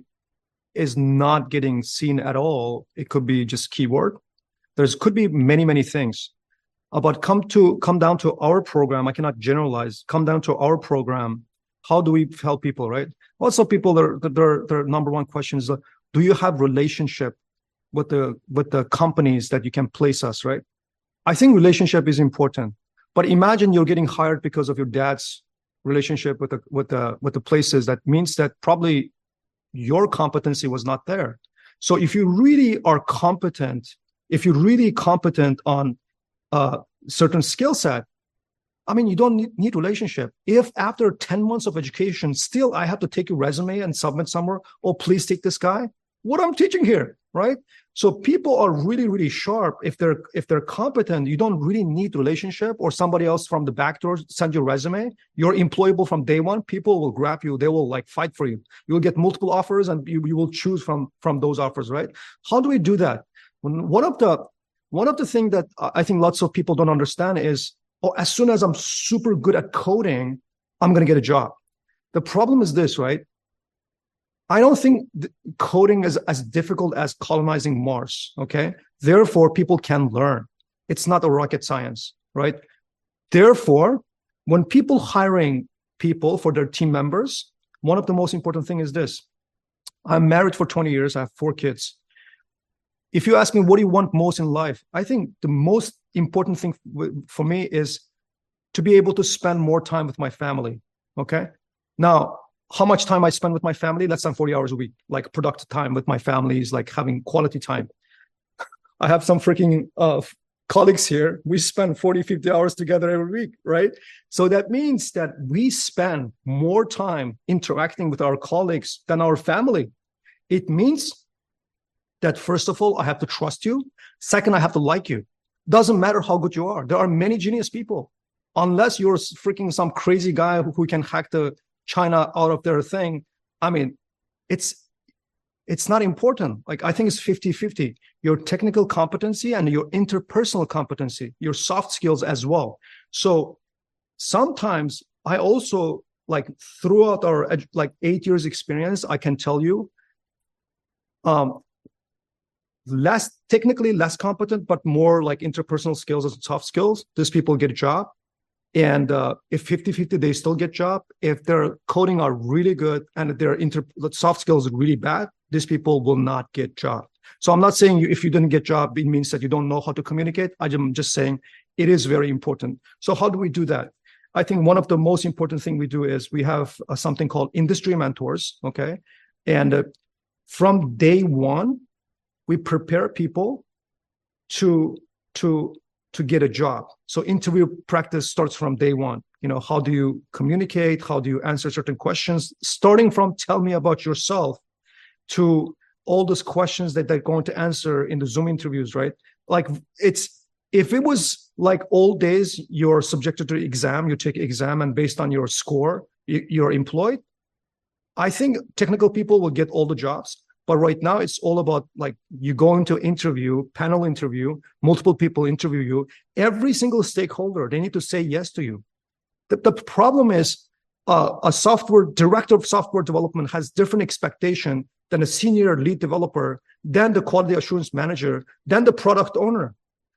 is not getting seen at all, it could be just keyword. There's could be many, many things. Uh, but come to come down to our program, I cannot generalize. Come down to our program. How do we help people, right? Also, people, their their their number one question is, uh, do you have relationship with the with the companies that you can place us, right? I think relationship is important. But imagine you're getting hired because of your dad's relationship with the with the with the places. That means that probably your competency was not there. So if you really are competent, if you're really competent on a certain skill set, I mean, you don't need, need relationship. If after ten months of education, still I have to take your resume and submit somewhere, oh, please take this guy. What I'm teaching here? right? So people are really, really sharp. If they're if they're competent, you don't really need relationship or somebody else from the back door send your resume. You're employable from day one. People will grab you. They will like fight for you. You will get multiple offers and you, you will choose from, from those offers, right? How do we do that? When one of the one of the things that I think lots of people don't understand is, oh, as soon as I'm super good at coding, I'm going to get a job. The problem is this, right? I don't think coding is as difficult as colonizing Mars, okay? Therefore, people can learn. It's not a rocket science, right? Therefore, when people hiring people for their team members, one of the most important thing is this. I'm married for twenty years. I have four kids. If you ask me, what do you want most in life? I think the most important thing for me is to be able to spend more time with my family, okay? Now, how much time I spend with my family? Less than forty hours a week, like productive time with my family is like having quality time. I have some freaking uh, colleagues here. We spend forty, fifty hours together every week, right? So that means that we spend more time interacting with our colleagues than our family. It means that first of all, I have to trust you. Second, I have to like you. Doesn't matter how good you are. There are many genius people. Unless you're freaking some crazy guy who, who can hack the China out of their thing. I mean, it's it's not important. Like, I think it's fifty fifty. Your technical competency and your interpersonal competency, your soft skills as well. So sometimes I also, like, throughout our like eight years experience, I can tell you, um, less technically less competent, but more like interpersonal skills and soft skills, these people get a job. And uh, if fifty fifty, they still get job. If their coding are really good and their inter soft skills are really bad, these people will not get job. So I'm not saying you, if you didn't get job, it means that you don't know how to communicate. I'm just saying it is very important. So how do we do that? I think one of the most important thing we do is we have uh, something called industry mentors, okay? And uh, from day one, we prepare people to, to, to get a job. So interview practice starts from day one. You know, how do you communicate? How do you answer certain questions? Starting from tell me about yourself to all those questions that they're going to answer in the Zoom interviews, right? Like, it's, if it was like old days, you're subjected to exam, you take exam and based on your score, you're employed. I think technical people will get all the jobs. But right now, it's all about, like, you go into interview, panel interview, multiple people interview you. Every single stakeholder, they need to say yes to you. The, the problem is uh, a software director of software development has different expectation than a senior lead developer, than the quality assurance manager, than the product owner.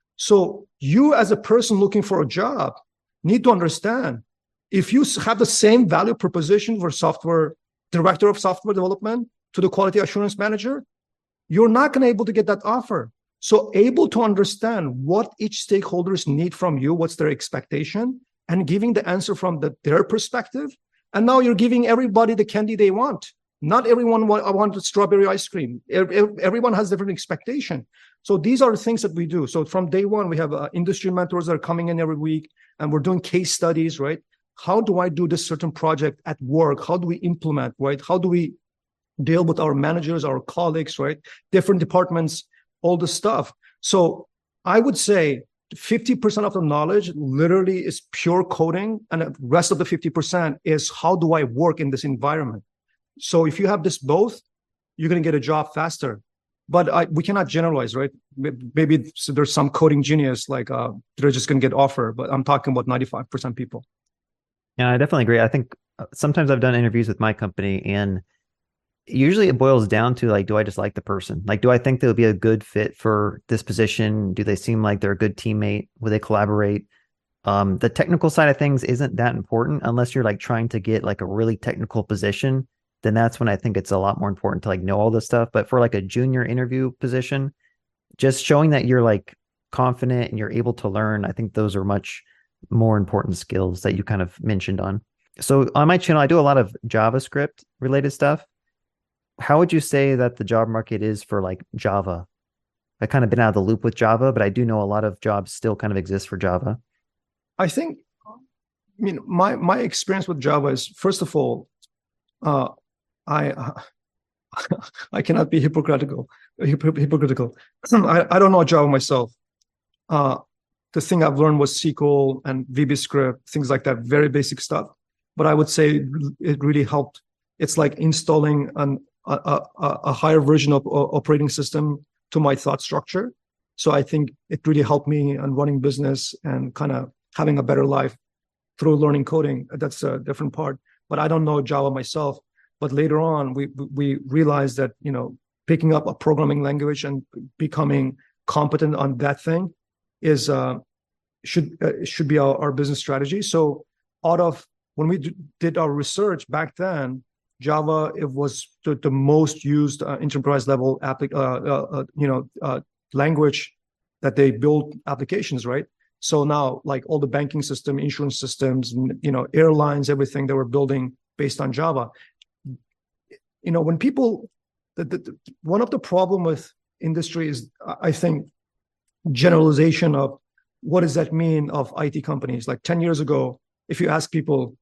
So you, as a person looking for a job, need to understand, if you have the same value proposition for software director of software development to the quality assurance manager, you're not going to be able to get that offer. So able to understand what each stakeholders need from you, what's their expectation, and giving the answer from the, their perspective. And now you're giving everybody the candy they want. Not everyone want, want strawberry ice cream. Everyone has different expectation. So these are the things that we do. So from day one, we have uh, industry mentors that are coming in every week, and we're doing case studies, right? How do I do this certain project at work? How do we implement, right? How do we deal with our managers, our colleagues, right? Different departments, all the stuff. So I would say fifty percent of the knowledge literally is pure coding, and the rest of the fifty percent is how do I work in this environment? So if you have this both, you're going to get a job faster. But I, we cannot generalize, right? Maybe so there's some coding genius, like uh, they're just going to get offer, but I'm talking about ninety-five percent people. Yeah, I definitely agree. I think sometimes I've done interviews with my company, and usually it boils down to, like, do I just like the person? Like, do I think they'll be a good fit for this position? Do they seem like they're a good teammate? Will they collaborate? Um, the technical side of things isn't that important unless you're like trying to get like a really technical position. Then that's when I think it's a lot more important to like know all this stuff. But for like a junior interview position, just showing that you're like confident and you're able to learn, I think those are much more important skills that you kind of mentioned on. So on my channel, I do a lot of JavaScript related stuff. How would you say that the job market is for like Java? I've kind of been out of the loop with Java, but I do know a lot of jobs still kind of exist for Java. I think, I mean, my, my experience with Java is, first of all, uh, I, I cannot be hypocritical. Hypocritical. I, I don't know Java myself. Uh, the thing I've learned was S Q L and VBScript, things like that, very basic stuff. But I would say it really helped. It's like installing an, a, a, a higher version of operating system to my thought structure. So I think it really helped me on running business and kind of having a better life through learning coding. That's a different part. But I don't know Java myself. But later on, we we realized that, you know, picking up a programming language and becoming competent on that thing is uh, should uh, should be our, our business strategy. So out of when we d- did our research back then, Java it was the, the most used uh, enterprise level applic- uh, uh, uh, you know uh, language that they build applications, right? So now, like all the banking system, insurance systems, you know, airlines, everything they were building based on Java. You know, when people, the, the, the, one of the problem with industry is, I think, generalization of what does that mean of I T companies. Like ten years ago, if you ask people,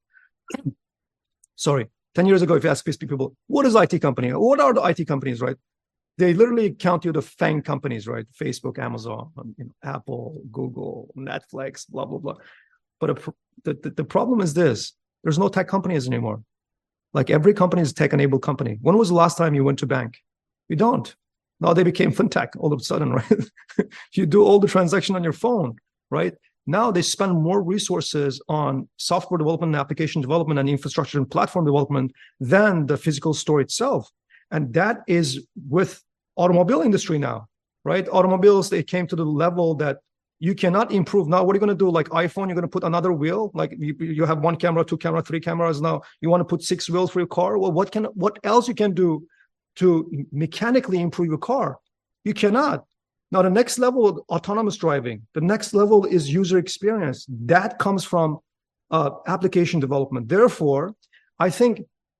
sorry, ten years ago, if you ask people, what is I T company? What are the I T companies, right? They literally count you the FANG companies, right? Facebook, Amazon, you know, Apple, Google, Netflix, blah, blah, blah. But a, the, the, the problem is this, there's no tech companies anymore. Like every company is a tech-enabled company. When was the last time you went to bank? You don't. Now they became fintech all of a sudden, right? You do all the transaction on your phone, right? Now they spend more resources on software development, application development, and infrastructure and platform development than the physical store itself. And that is with automobile industry now, right? Automobiles, they came to the level that you cannot improve. Now, what are you going to do? Like iPhone, you're going to put another wheel? Like you, you have one camera, two camera, three cameras. Now you want to put six wheels for your car? Well, what can what else you can do to mechanically improve your car? You cannot. Now, the next level, autonomous driving. The next level is user experience. That comes from uh, application development. Therefore, I think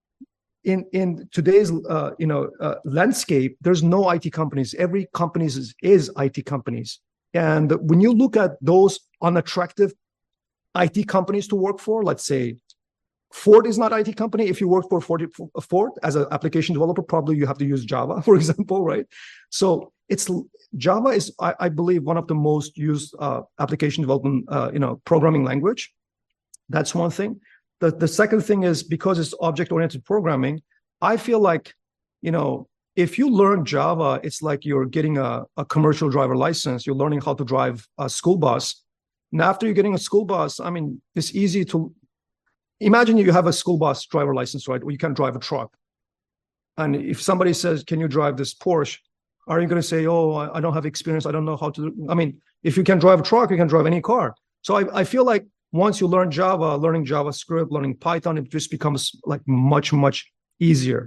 in in today's uh, you know uh, landscape, there's no I T companies. Every company is, is I T companies. And when you look at those unattractive I T companies to work for, let's say Ford is not an I T company. If you work for Ford, Ford as an application developer, probably you have to use Java, for example, right? So it's Java is, I, I believe, one of the most used uh, application development, uh, you know, programming language. That's one thing. The the second thing is because it's object-oriented programming, I feel like, you know, if you learn Java, it's like you're getting a, a commercial driver license. You're learning how to drive a school bus. And after you're getting a school bus, I mean, it's easy to imagine you have a school bus driver license, right? Or you can drive a truck. And if somebody says, can you drive this Porsche? Are you going to say, oh, I don't have experience. I don't know how to do. I mean, if you can drive a truck, you can drive any car. So I, I feel like once you learn Java, learning JavaScript, learning Python, it just becomes like much, much easier.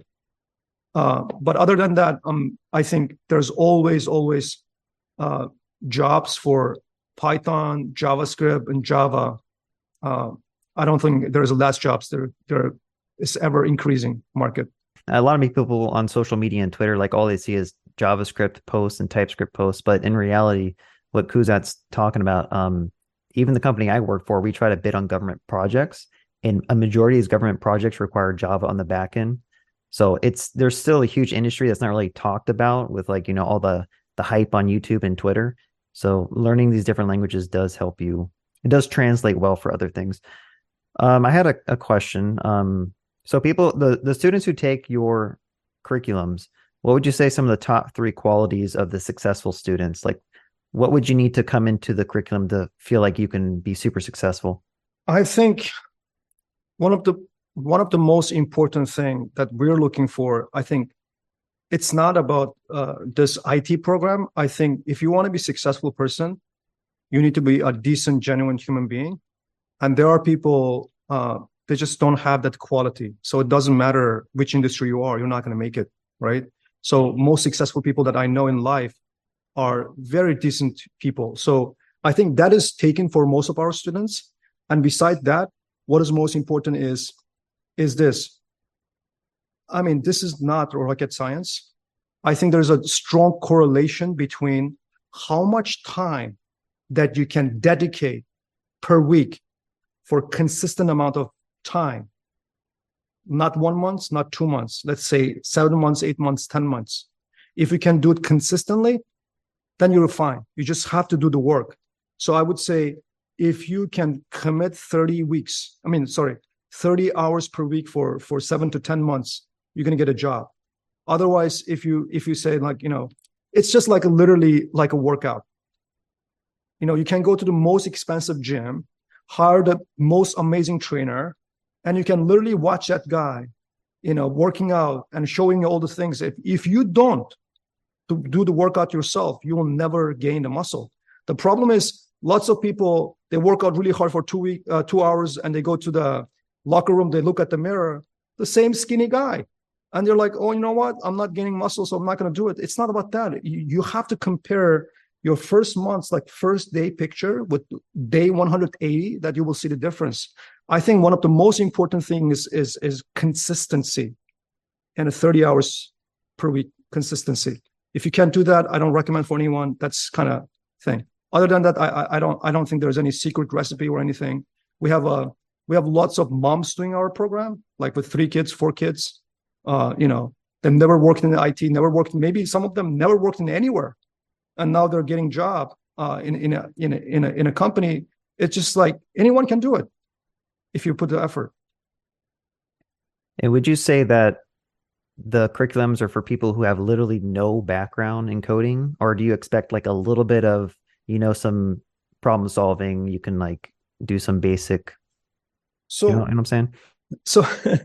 Uh, but other than that, um, I think there's always, always uh, jobs for Python, JavaScript, and Java. Uh, I don't think there's less jobs. There, there is ever increasing market. A lot of people on social media and Twitter, like all they see is JavaScript posts and TypeScript posts. But in reality, what Kuzat's talking about, um, even the company I work for, we try to bid on government projects, and a majority of these government projects require Java on the back end. So it's there's still a huge industry that's not really talked about with, like, you know, all the the hype on YouTube and Twitter. So learning these different languages does help you. It does translate well for other things. Um, I had a, a question. Um, so people, the the students who take your curriculums, what would you say some of the top three qualities of the successful students? Like, what would you need to come into the curriculum to feel like you can be super successful? I think one of the one of the most important thing that we're looking for, I think it's not about uh, this I T program. I think if you want to be a successful person, you need to be a decent, genuine human being. And there are people, uh, they just don't have that quality. So it doesn't matter which industry you are, you're not going to make it, right? So most successful people that I know in life are very decent people. So I think that is taken for most of our students. And besides that, what is most important is, is this. I mean, this is not rocket science. I think there's a strong correlation between how much time that you can dedicate per week for consistent amount of time not one month, not two months. Let's say seven months, eight months, ten months. If you can do it consistently, then you're fine. You just have to do the work. So I would say if you can commit thirty weeks, I mean, sorry, thirty hours per week for, for seven to ten months, you're going to get a job. Otherwise, if you, if you say like, you know, it's just like a, literally like a workout. You know, you can go to the most expensive gym, hire the most amazing trainer, and you can literally watch that guy, you know, working out and showing you all the things. If, if you don't to do the workout yourself, you will never gain the muscle. The problem is lots of people, they work out really hard for two week, uh, two hours and they go to the locker room, they look at the mirror, the same skinny guy. And they're like, oh, you know what? I'm not gaining muscle, so I'm not going to do it. It's not about that. You, you have to compare your first month's like first day picture with day one hundred eighty, that you will see the difference. I think one of the most important things is, is, is consistency and a thirty hours per week consistency. If you can't do that, I don't recommend for anyone. That's kind of thing. Other than that, I, I don't I don't think there's any secret recipe or anything. We have a we have lots of moms doing our program, like with three kids, four kids. Uh, you know, they've never worked in the I T, never worked. Maybe some of them never worked in anywhere, and now they're getting job uh, in in a in a in a in a company. It's just like anyone can do it if you put the effort. And would you say that the curriculums are for people who have literally no background in coding, or do you expect like a little bit of, you know, some problem solving? You can like do some basic, so you know, you know what I'm saying? So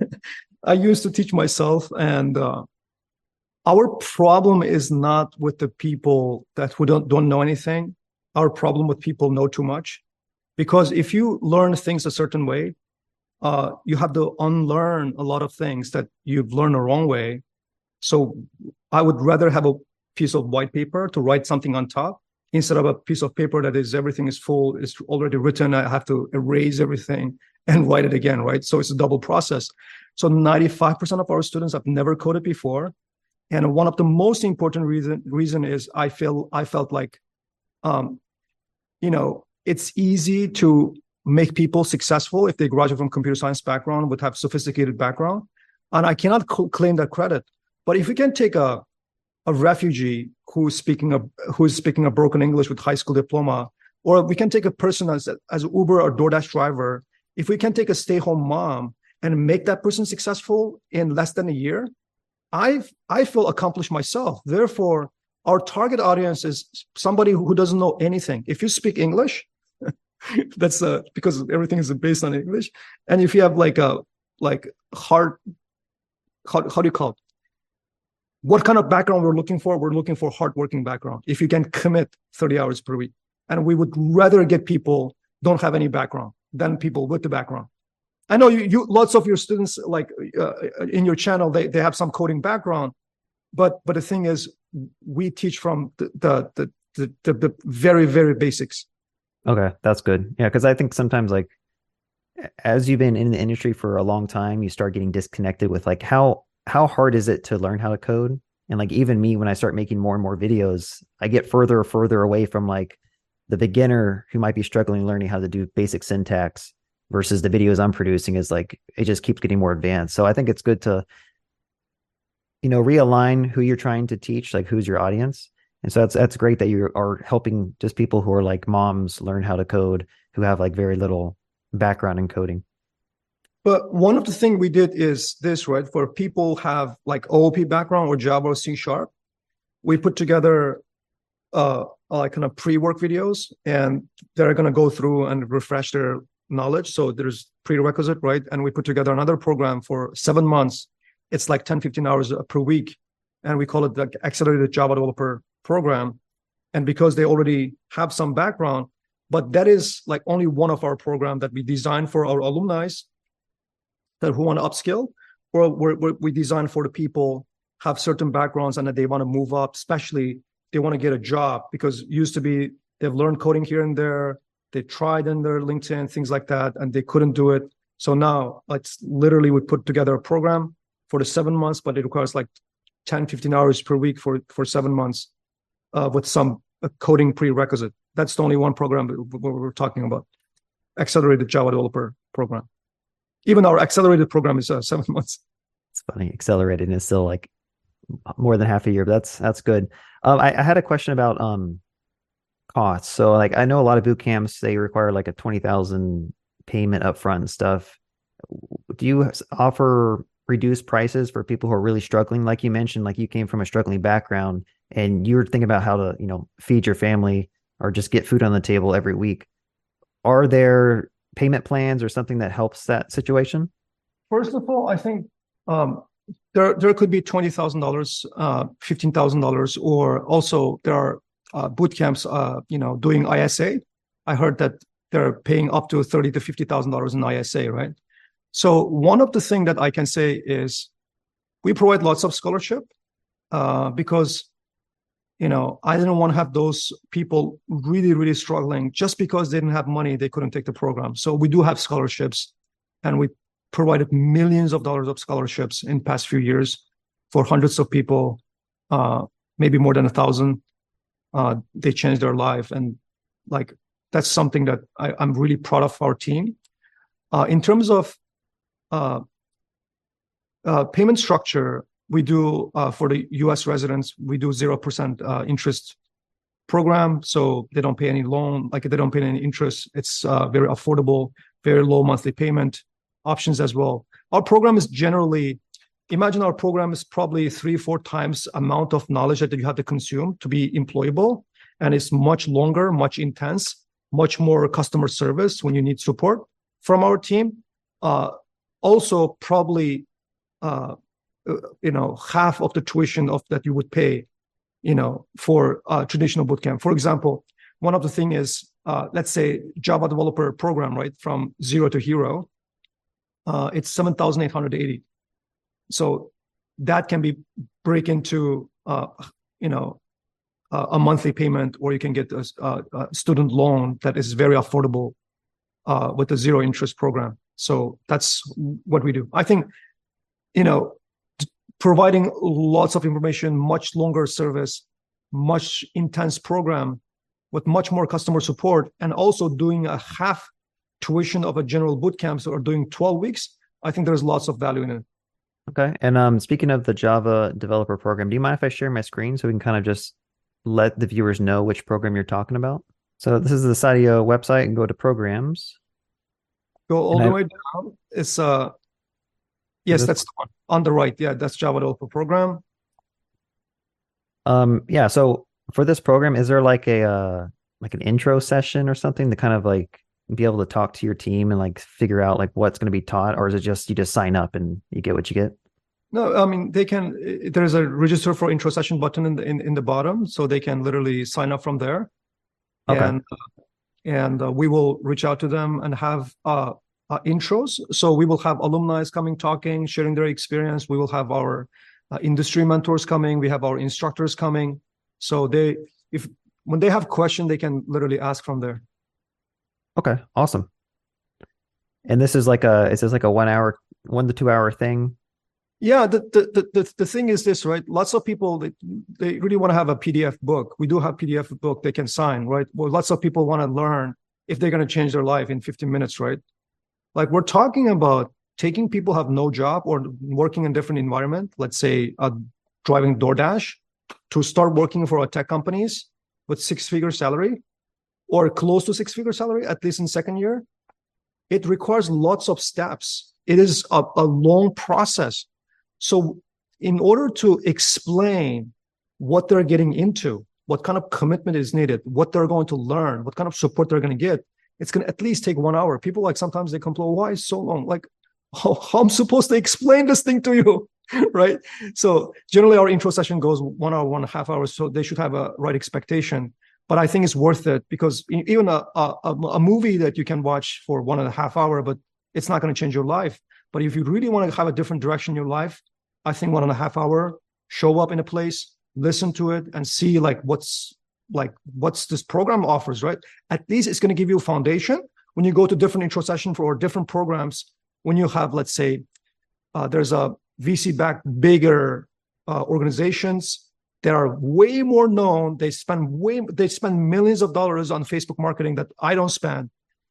I used to teach myself, and uh, our problem is not with the people that who don't, don't know anything. Our problem with people know too much. Because if you learn things a certain way, uh, you have to unlearn a lot of things that you've learned the wrong way. So I would rather have a piece of white paper to write something on top instead of a piece of paper that is everything is full, is already written. I have to erase everything and write it again, right? So it's a double process. So ninety-five percent of our students have never coded before. And one of the most important reason, reason is I feel I felt like, um, you know, it's easy to make people successful if they graduate from computer science background, would have sophisticated background. And I cannot co- claim that credit. But if we can take a, a refugee who's speaking a, who's speaking a broken English with high school diploma, or we can take a person as, as an Uber or DoorDash driver, if we can take a stay-home mom and make that person successful in less than a year, I I feel accomplished myself. Therefore, our target audience is somebody who doesn't know anything. If you speak English, that's uh, because everything is based on English. And if you have like a like hard, how, how do you call it? What kind of background we're looking for? We're looking for hardworking background. If you can commit thirty hours per week, and we would rather get people don't have any background than people with the background. I know you, you lots of your students, like uh, in your channel, they, they have some coding background, but but the thing is, we teach from the the the the, the, the very very basics. Okay, that's good. Yeah, because I think sometimes like as you've been in the industry for a long time, you start getting disconnected with like how how hard is it to learn how to code? And like even me, when I start making more and more videos, I get further and further away from like the beginner who might be struggling learning how to do basic syntax versus the videos I'm producing is like, it just keeps getting more advanced. So I think it's good to, you know, realign who you're trying to teach, like who's your audience. And so that's, that's great that you are helping just people who are like moms learn how to code, who have like very little background in coding. But one of the things we did is this, right? For people who have like O O P background or Java or C Sharp, we put together uh, like kind of pre-work videos, and they're going to go through and refresh their knowledge. So there's prerequisite, right? And we put together another program for seven months. It's like ten, fifteen hours per week. And we call it the Accelerated Java Developer Program. And because they already have some background, but that is like only one of our program that we designed for our alumni that who want to upskill, or we're, we're, we design for the people have certain backgrounds and that they want to move up, especially they want to get a job, because used to be they've learned coding here and there, they tried in their LinkedIn, things like that, and they couldn't do it. So now it's literally we put together a program for the seven months, but it requires like ten, fifteen hours per week for, for seven months uh, with some uh, coding prerequisite. That's the only one program that we're talking about, Accelerated Java Developer Program. Even our accelerated program is uh, seven months. It's funny. Accelerated is still like more than half a year. But that's that's good. Um, I, I had a question about um costs. So like I know a lot of boot camps they require like a twenty thousand payment upfront and stuff. Do you offer reduced prices for people who are really struggling? Like you mentioned, like you came from a struggling background and you were thinking about how to, you know, feed your family or just get food on the table every week. Are there payment plans or something that helps that situation? First of all, I think um, there there could be twenty thousand dollars, uh, fifteen thousand dollars, or also there are uh, boot camps, uh, you know, doing I S A. I heard that they're paying up to thirty to fifty thousand dollars in I S A, right? So one of the things that I can say is we provide lots of scholarship uh, because, you know, I didn't want to have those people really, really struggling just because they didn't have money, they couldn't take the program. So we do have scholarships, and we provided millions of dollars of scholarships in past few years for hundreds of people, uh, maybe more than a thousand. Uh, they changed their life. And like, that's something that I, I'm really proud of our team. Uh, in terms of uh, uh, payment structure, we do uh, for the U S residents, we do zero percent uh, interest program. So they don't pay any loan, like they don't pay any interest. It's uh, very affordable, very low monthly payment options as well. Our program is generally, imagine our program is probably three, four times amount of knowledge that you have to consume to be employable. And it's much longer, much intense, much more customer service when you need support from our team. Uh, also, probably, uh, you know, half of the tuition of that you would pay, you know, for a traditional bootcamp. For example, one of the thing is, uh, let's say Java developer program, right, from zero to hero, uh, it's seven thousand eight hundred eighty. So that can be break into, uh, you know, uh, a monthly payment, or you can get a, a, a student loan that is very affordable uh, with a zero interest program. So that's what we do. I think, you know, providing lots of information, much longer service, much intense program with much more customer support, and also doing a half tuition of a general boot camp or doing twelve weeks, I think there's lots of value in it. Okay. And um, speaking of the Java developer program, do you mind if I share my screen so we can kind of just let the viewers know which program you're talking about? So this is the Scidio website, and go to programs. Go all and the I, way down. It's uh, yes, that's the one on the right. Yeah, that's Java developer program. Um, yeah. So for this program, is there like a uh, like an intro session or something to kind of like be able to talk to your team and like figure out like what's going to be taught, or is it just you just sign up and you get what you get? No, I mean they can. There's a register for intro session button in the in, in the bottom, so they can literally sign up from there. Okay. And uh, and uh, we will reach out to them and have uh, uh, intros. So we will have alumni coming, talking, sharing their experience. We will have our uh, industry mentors coming. We have our instructors coming. So they, if when they have questions, they can literally ask from there. Okay. Awesome. And this is like a, is this like a one hour, one to two hour thing? Yeah, the, the the the thing is this, right? Lots of people they, they really want to have a P D F book. We do have P D F book they can sign, right? Well, lots of people want to learn if they're going to change their life in fifteen minutes, right? Like we're talking about taking people who have no job or working in different environment, let's say uh, driving DoorDash, to start working for a tech companies with six-figure salary or close to six-figure salary, at least in second year. It requires lots of steps. It is a, a long process. So in order to explain what they're getting into, what kind of commitment is needed, what they're going to learn, what kind of support they're going to get, it's going to at least take one hour. People like sometimes they complain, why is so long? Like, how, how I'm supposed to explain this thing to you, right? So generally our intro session goes one hour, one and a half hours. So they should have a right expectation. But I think it's worth it because even a, a, a movie that you can watch for one and a half hour, but it's not going to change your life. But if you really want to have a different direction in your life, I think one and a half hour, show up in a place, listen to it, and see like what's like what's this program offers, right? At least it's going to give you a foundation when you go to different intro session for or different programs. When you have, let's say, uh, there's a V C-backed bigger uh, organizations that are way more known. They spend way they spend millions of dollars on Facebook marketing that I don't spend.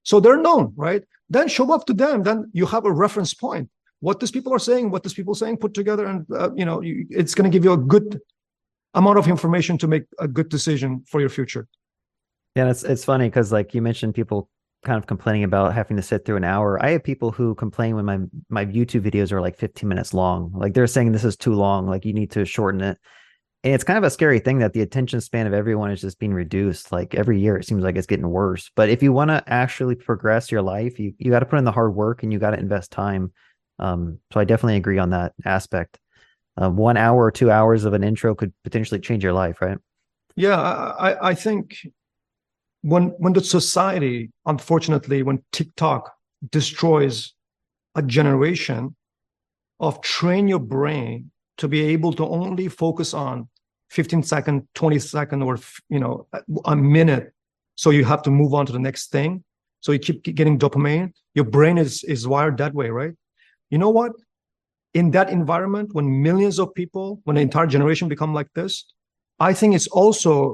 So they're known, right? Then show up to them. Then you have a reference point. What these people are saying, what these people are saying, put together, and uh, you know, you, it's going to give you a good amount of information to make a good decision for your future. Yeah, it's it's funny because like you mentioned, people kind of complaining about having to sit through an hour. I have people who complain when my my YouTube videos are like fifteen minutes long. Like they're saying this is too long. Like you need to shorten it. And it's kind of a scary thing that the attention span of everyone is just being reduced. Like every year, it seems like it's getting worse. But if you want to actually progress your life, you you got to put in the hard work and you got to invest time. Um, so I definitely agree on that aspect. Uh, one hour or two hours of an intro could potentially change your life, right? Yeah, I, I think when when the society, unfortunately, when TikTok destroys a generation of train your brain to be able to only focus on fifteen second, twenty second, or you know, a minute, so you have to move on to the next thing. So you keep getting dopamine. Your brain is is wired that way, right? You know what? In that environment, when millions of people, when an entire generation become like this, I think it's also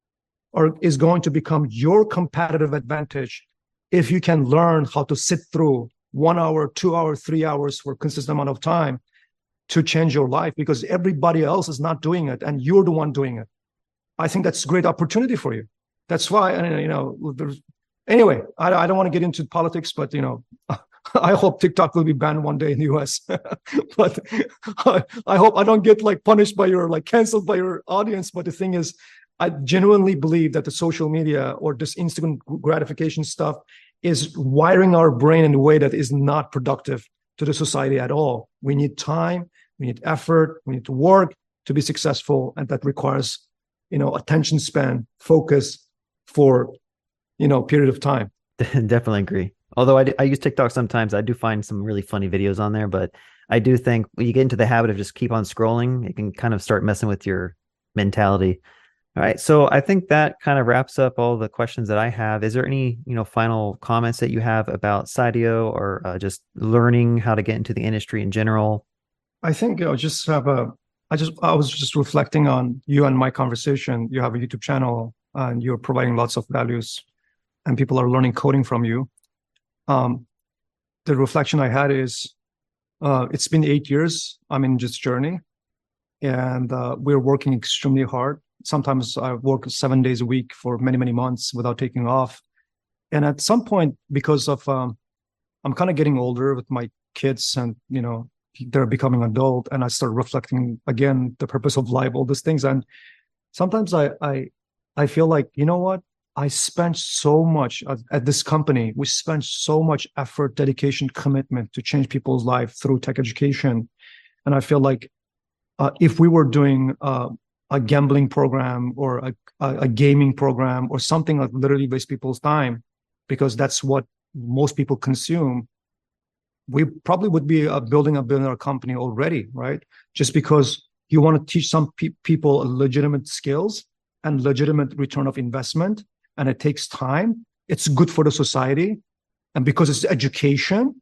or is going to become your competitive advantage if you can learn how to sit through one hour, two hours, three hours for a consistent amount of time to change your life, because everybody else is not doing it and you're the one doing it. I think that's a great opportunity for you. That's why, you know, there's, anyway, I, I don't want to get into politics, but, you know, I hope TikTok will be banned one day in the U S. But I, I hope I don't get like punished by your, like canceled by your audience. But the thing is, I genuinely believe that the social media or this instant gratification stuff is wiring our brain in a way that is not productive to the society at all. We need time, we need effort, we need to work to be successful. And that requires, you know, attention span, focus for, you know, period of time. Definitely agree. Although I, do, I use TikTok sometimes, I do find some really funny videos on there, but I do think when you get into the habit of just keep on scrolling, it can kind of start messing with your mentality. All right. So I think that kind of wraps up all the questions that I have. Is there any, you know, final comments that you have about Scidio or uh, just learning how to get into the industry in general? I think I just have a, I just, I was just reflecting on you and my conversation. You have a YouTube channel and you're providing lots of values and people are learning coding from you. Um, the reflection I had is, uh, it's been eight years. I'm in this journey and uh, we're working extremely hard. Sometimes I work seven days a week for many, many months without taking off. And at some point, because of, um, I'm kind of getting older with my kids and, you know, they're becoming adult, and I start reflecting again, the purpose of life, all these things. And sometimes I, I, I feel like, you know what? I spent so much at, at this company. We spent so much effort, dedication, commitment to change people's life through tech education. And I feel like uh, if we were doing uh, a gambling program or a, a, a gaming program or something that literally wastes people's time, because that's what most people consume, we probably would be uh, building a billion dollar company already, right? Just because you want to teach some pe- people legitimate skills and legitimate return of investment, and it takes time. It's good for the society. And because it's education,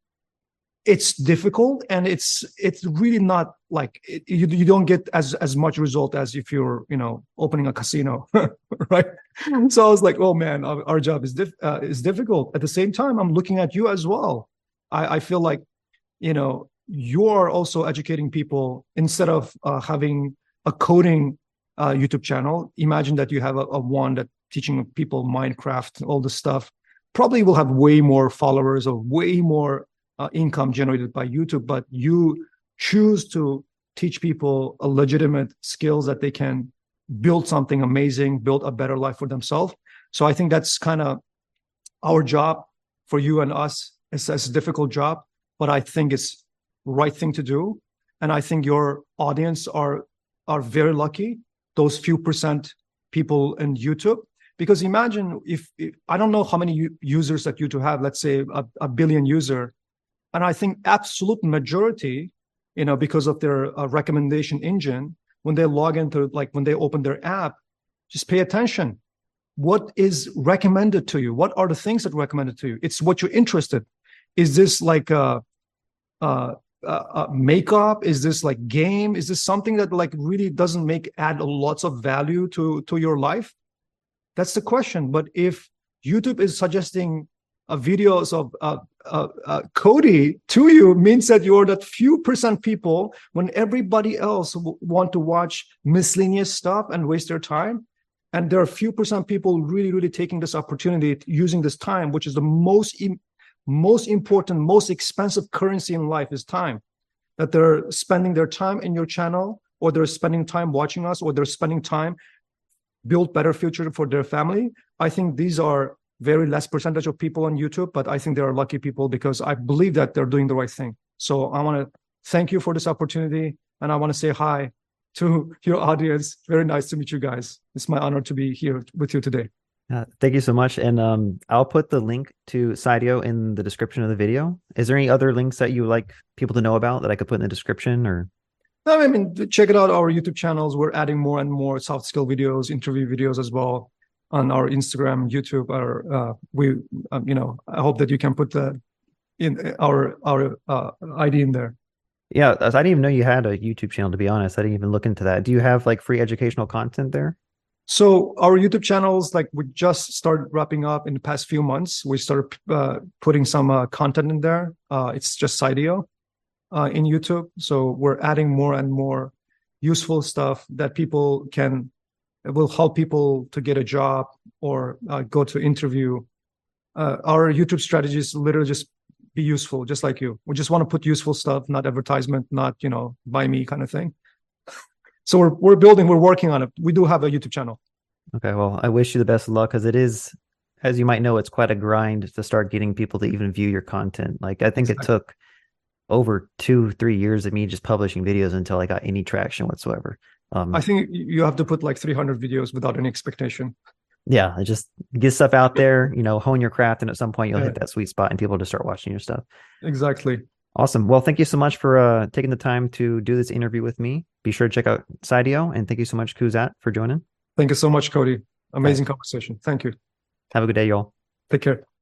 it's difficult, and it's it's really not like it, you, you don't get as as much result as if you're, you know, opening a casino, right? So I was like, oh man, our, our job is dif- uh, is difficult. At the same time, I'm looking at you as well. I, I feel like, you know, you are also educating people instead of uh, having a coding uh, YouTube channel. Imagine that you have a, a one that teaching people Minecraft, all this stuff. Probably will have way more followers or way more uh, income generated by YouTube, but you choose to teach people a legitimate skills that they can build something amazing, build a better life for themselves. So I think that's kind of our job for you and us. It's, it's a difficult job, but I think it's the right thing to do. And I think your audience are are very lucky, those few percent people in YouTube. Because imagine if, if I don't know how many users that YouTube have, let's say a, a billion user. And I think absolute majority, you know, because of their uh, recommendation engine, when they log into, like when they open their app, just pay attention. What is recommended to you? What are the things that are recommended to you? It's what you're interested. Is this like a, a, a makeup? Is this like game? Is this something that like really doesn't make add lots of value to, to your life? That's the question. But if YouTube is suggesting uh, videos of uh, uh, uh, Cody to you means that you're that few percent people when everybody else w- want to watch miscellaneous stuff and waste their time. And there are few percent people really, really taking this opportunity, using this time, which is the most, im- most important, most expensive currency in life is time. That they're spending their time in your channel, or they're spending time watching us, or they're spending time build better future for their family. I think these are very less percentage of people on YouTube, but I think they are lucky people because I believe that they're doing the right thing. So I want to thank you for this opportunity, and I want to say hi to your audience. Very nice to meet you guys. It's my honor to be here with you today. Uh, thank you so much. And um, I'll put the link to Cydio in the description of the video. Is there any other links that you like people to know about that I could put in the description? Or I mean, check it out, our YouTube channels. We're adding more and more soft skill videos, interview videos as well on our Instagram, YouTube. Our uh, we, um, you know, I hope that you can put the in our our uh, I D in there. yeah, I didn't even know you had a YouTube channel, to be honest. I didn't even look into that. Do you have like free educational content there? So our YouTube channels, like we just started wrapping up in the past few months. We started uh, putting some uh, content in there. Uh, it's just Cydio uh, in YouTube. So we're adding more and more useful stuff that people can, it will help people to get a job or uh, go to interview. Uh, our YouTube strategy is literally just be useful, just like you. We just want to put useful stuff, not advertisement, not, you know, buy me kind of thing. So we're we're building, we're working on it. We do have a YouTube channel. Okay, well, I wish you the best of luck because it is, as you might know, it's quite a grind to start getting people to even view your content. Like I think Exactly. it took over two, three years of me just publishing videos until I got any traction whatsoever. Um, I think you have to put like three hundred videos without any expectation. yeah, I just get stuff out there, you know, hone your craft, and at some point you'll Yeah, hit that sweet spot and people just start watching your stuff. exactly. Awesome. Well, thank you so much for uh, taking the time to do this interview with me. Be sure to check out Cydio, and thank you so much, Kuzat, for joining. Thank you so much, Cody. All right. Amazing conversation. Thank you. Have a good day, y'all. Take care.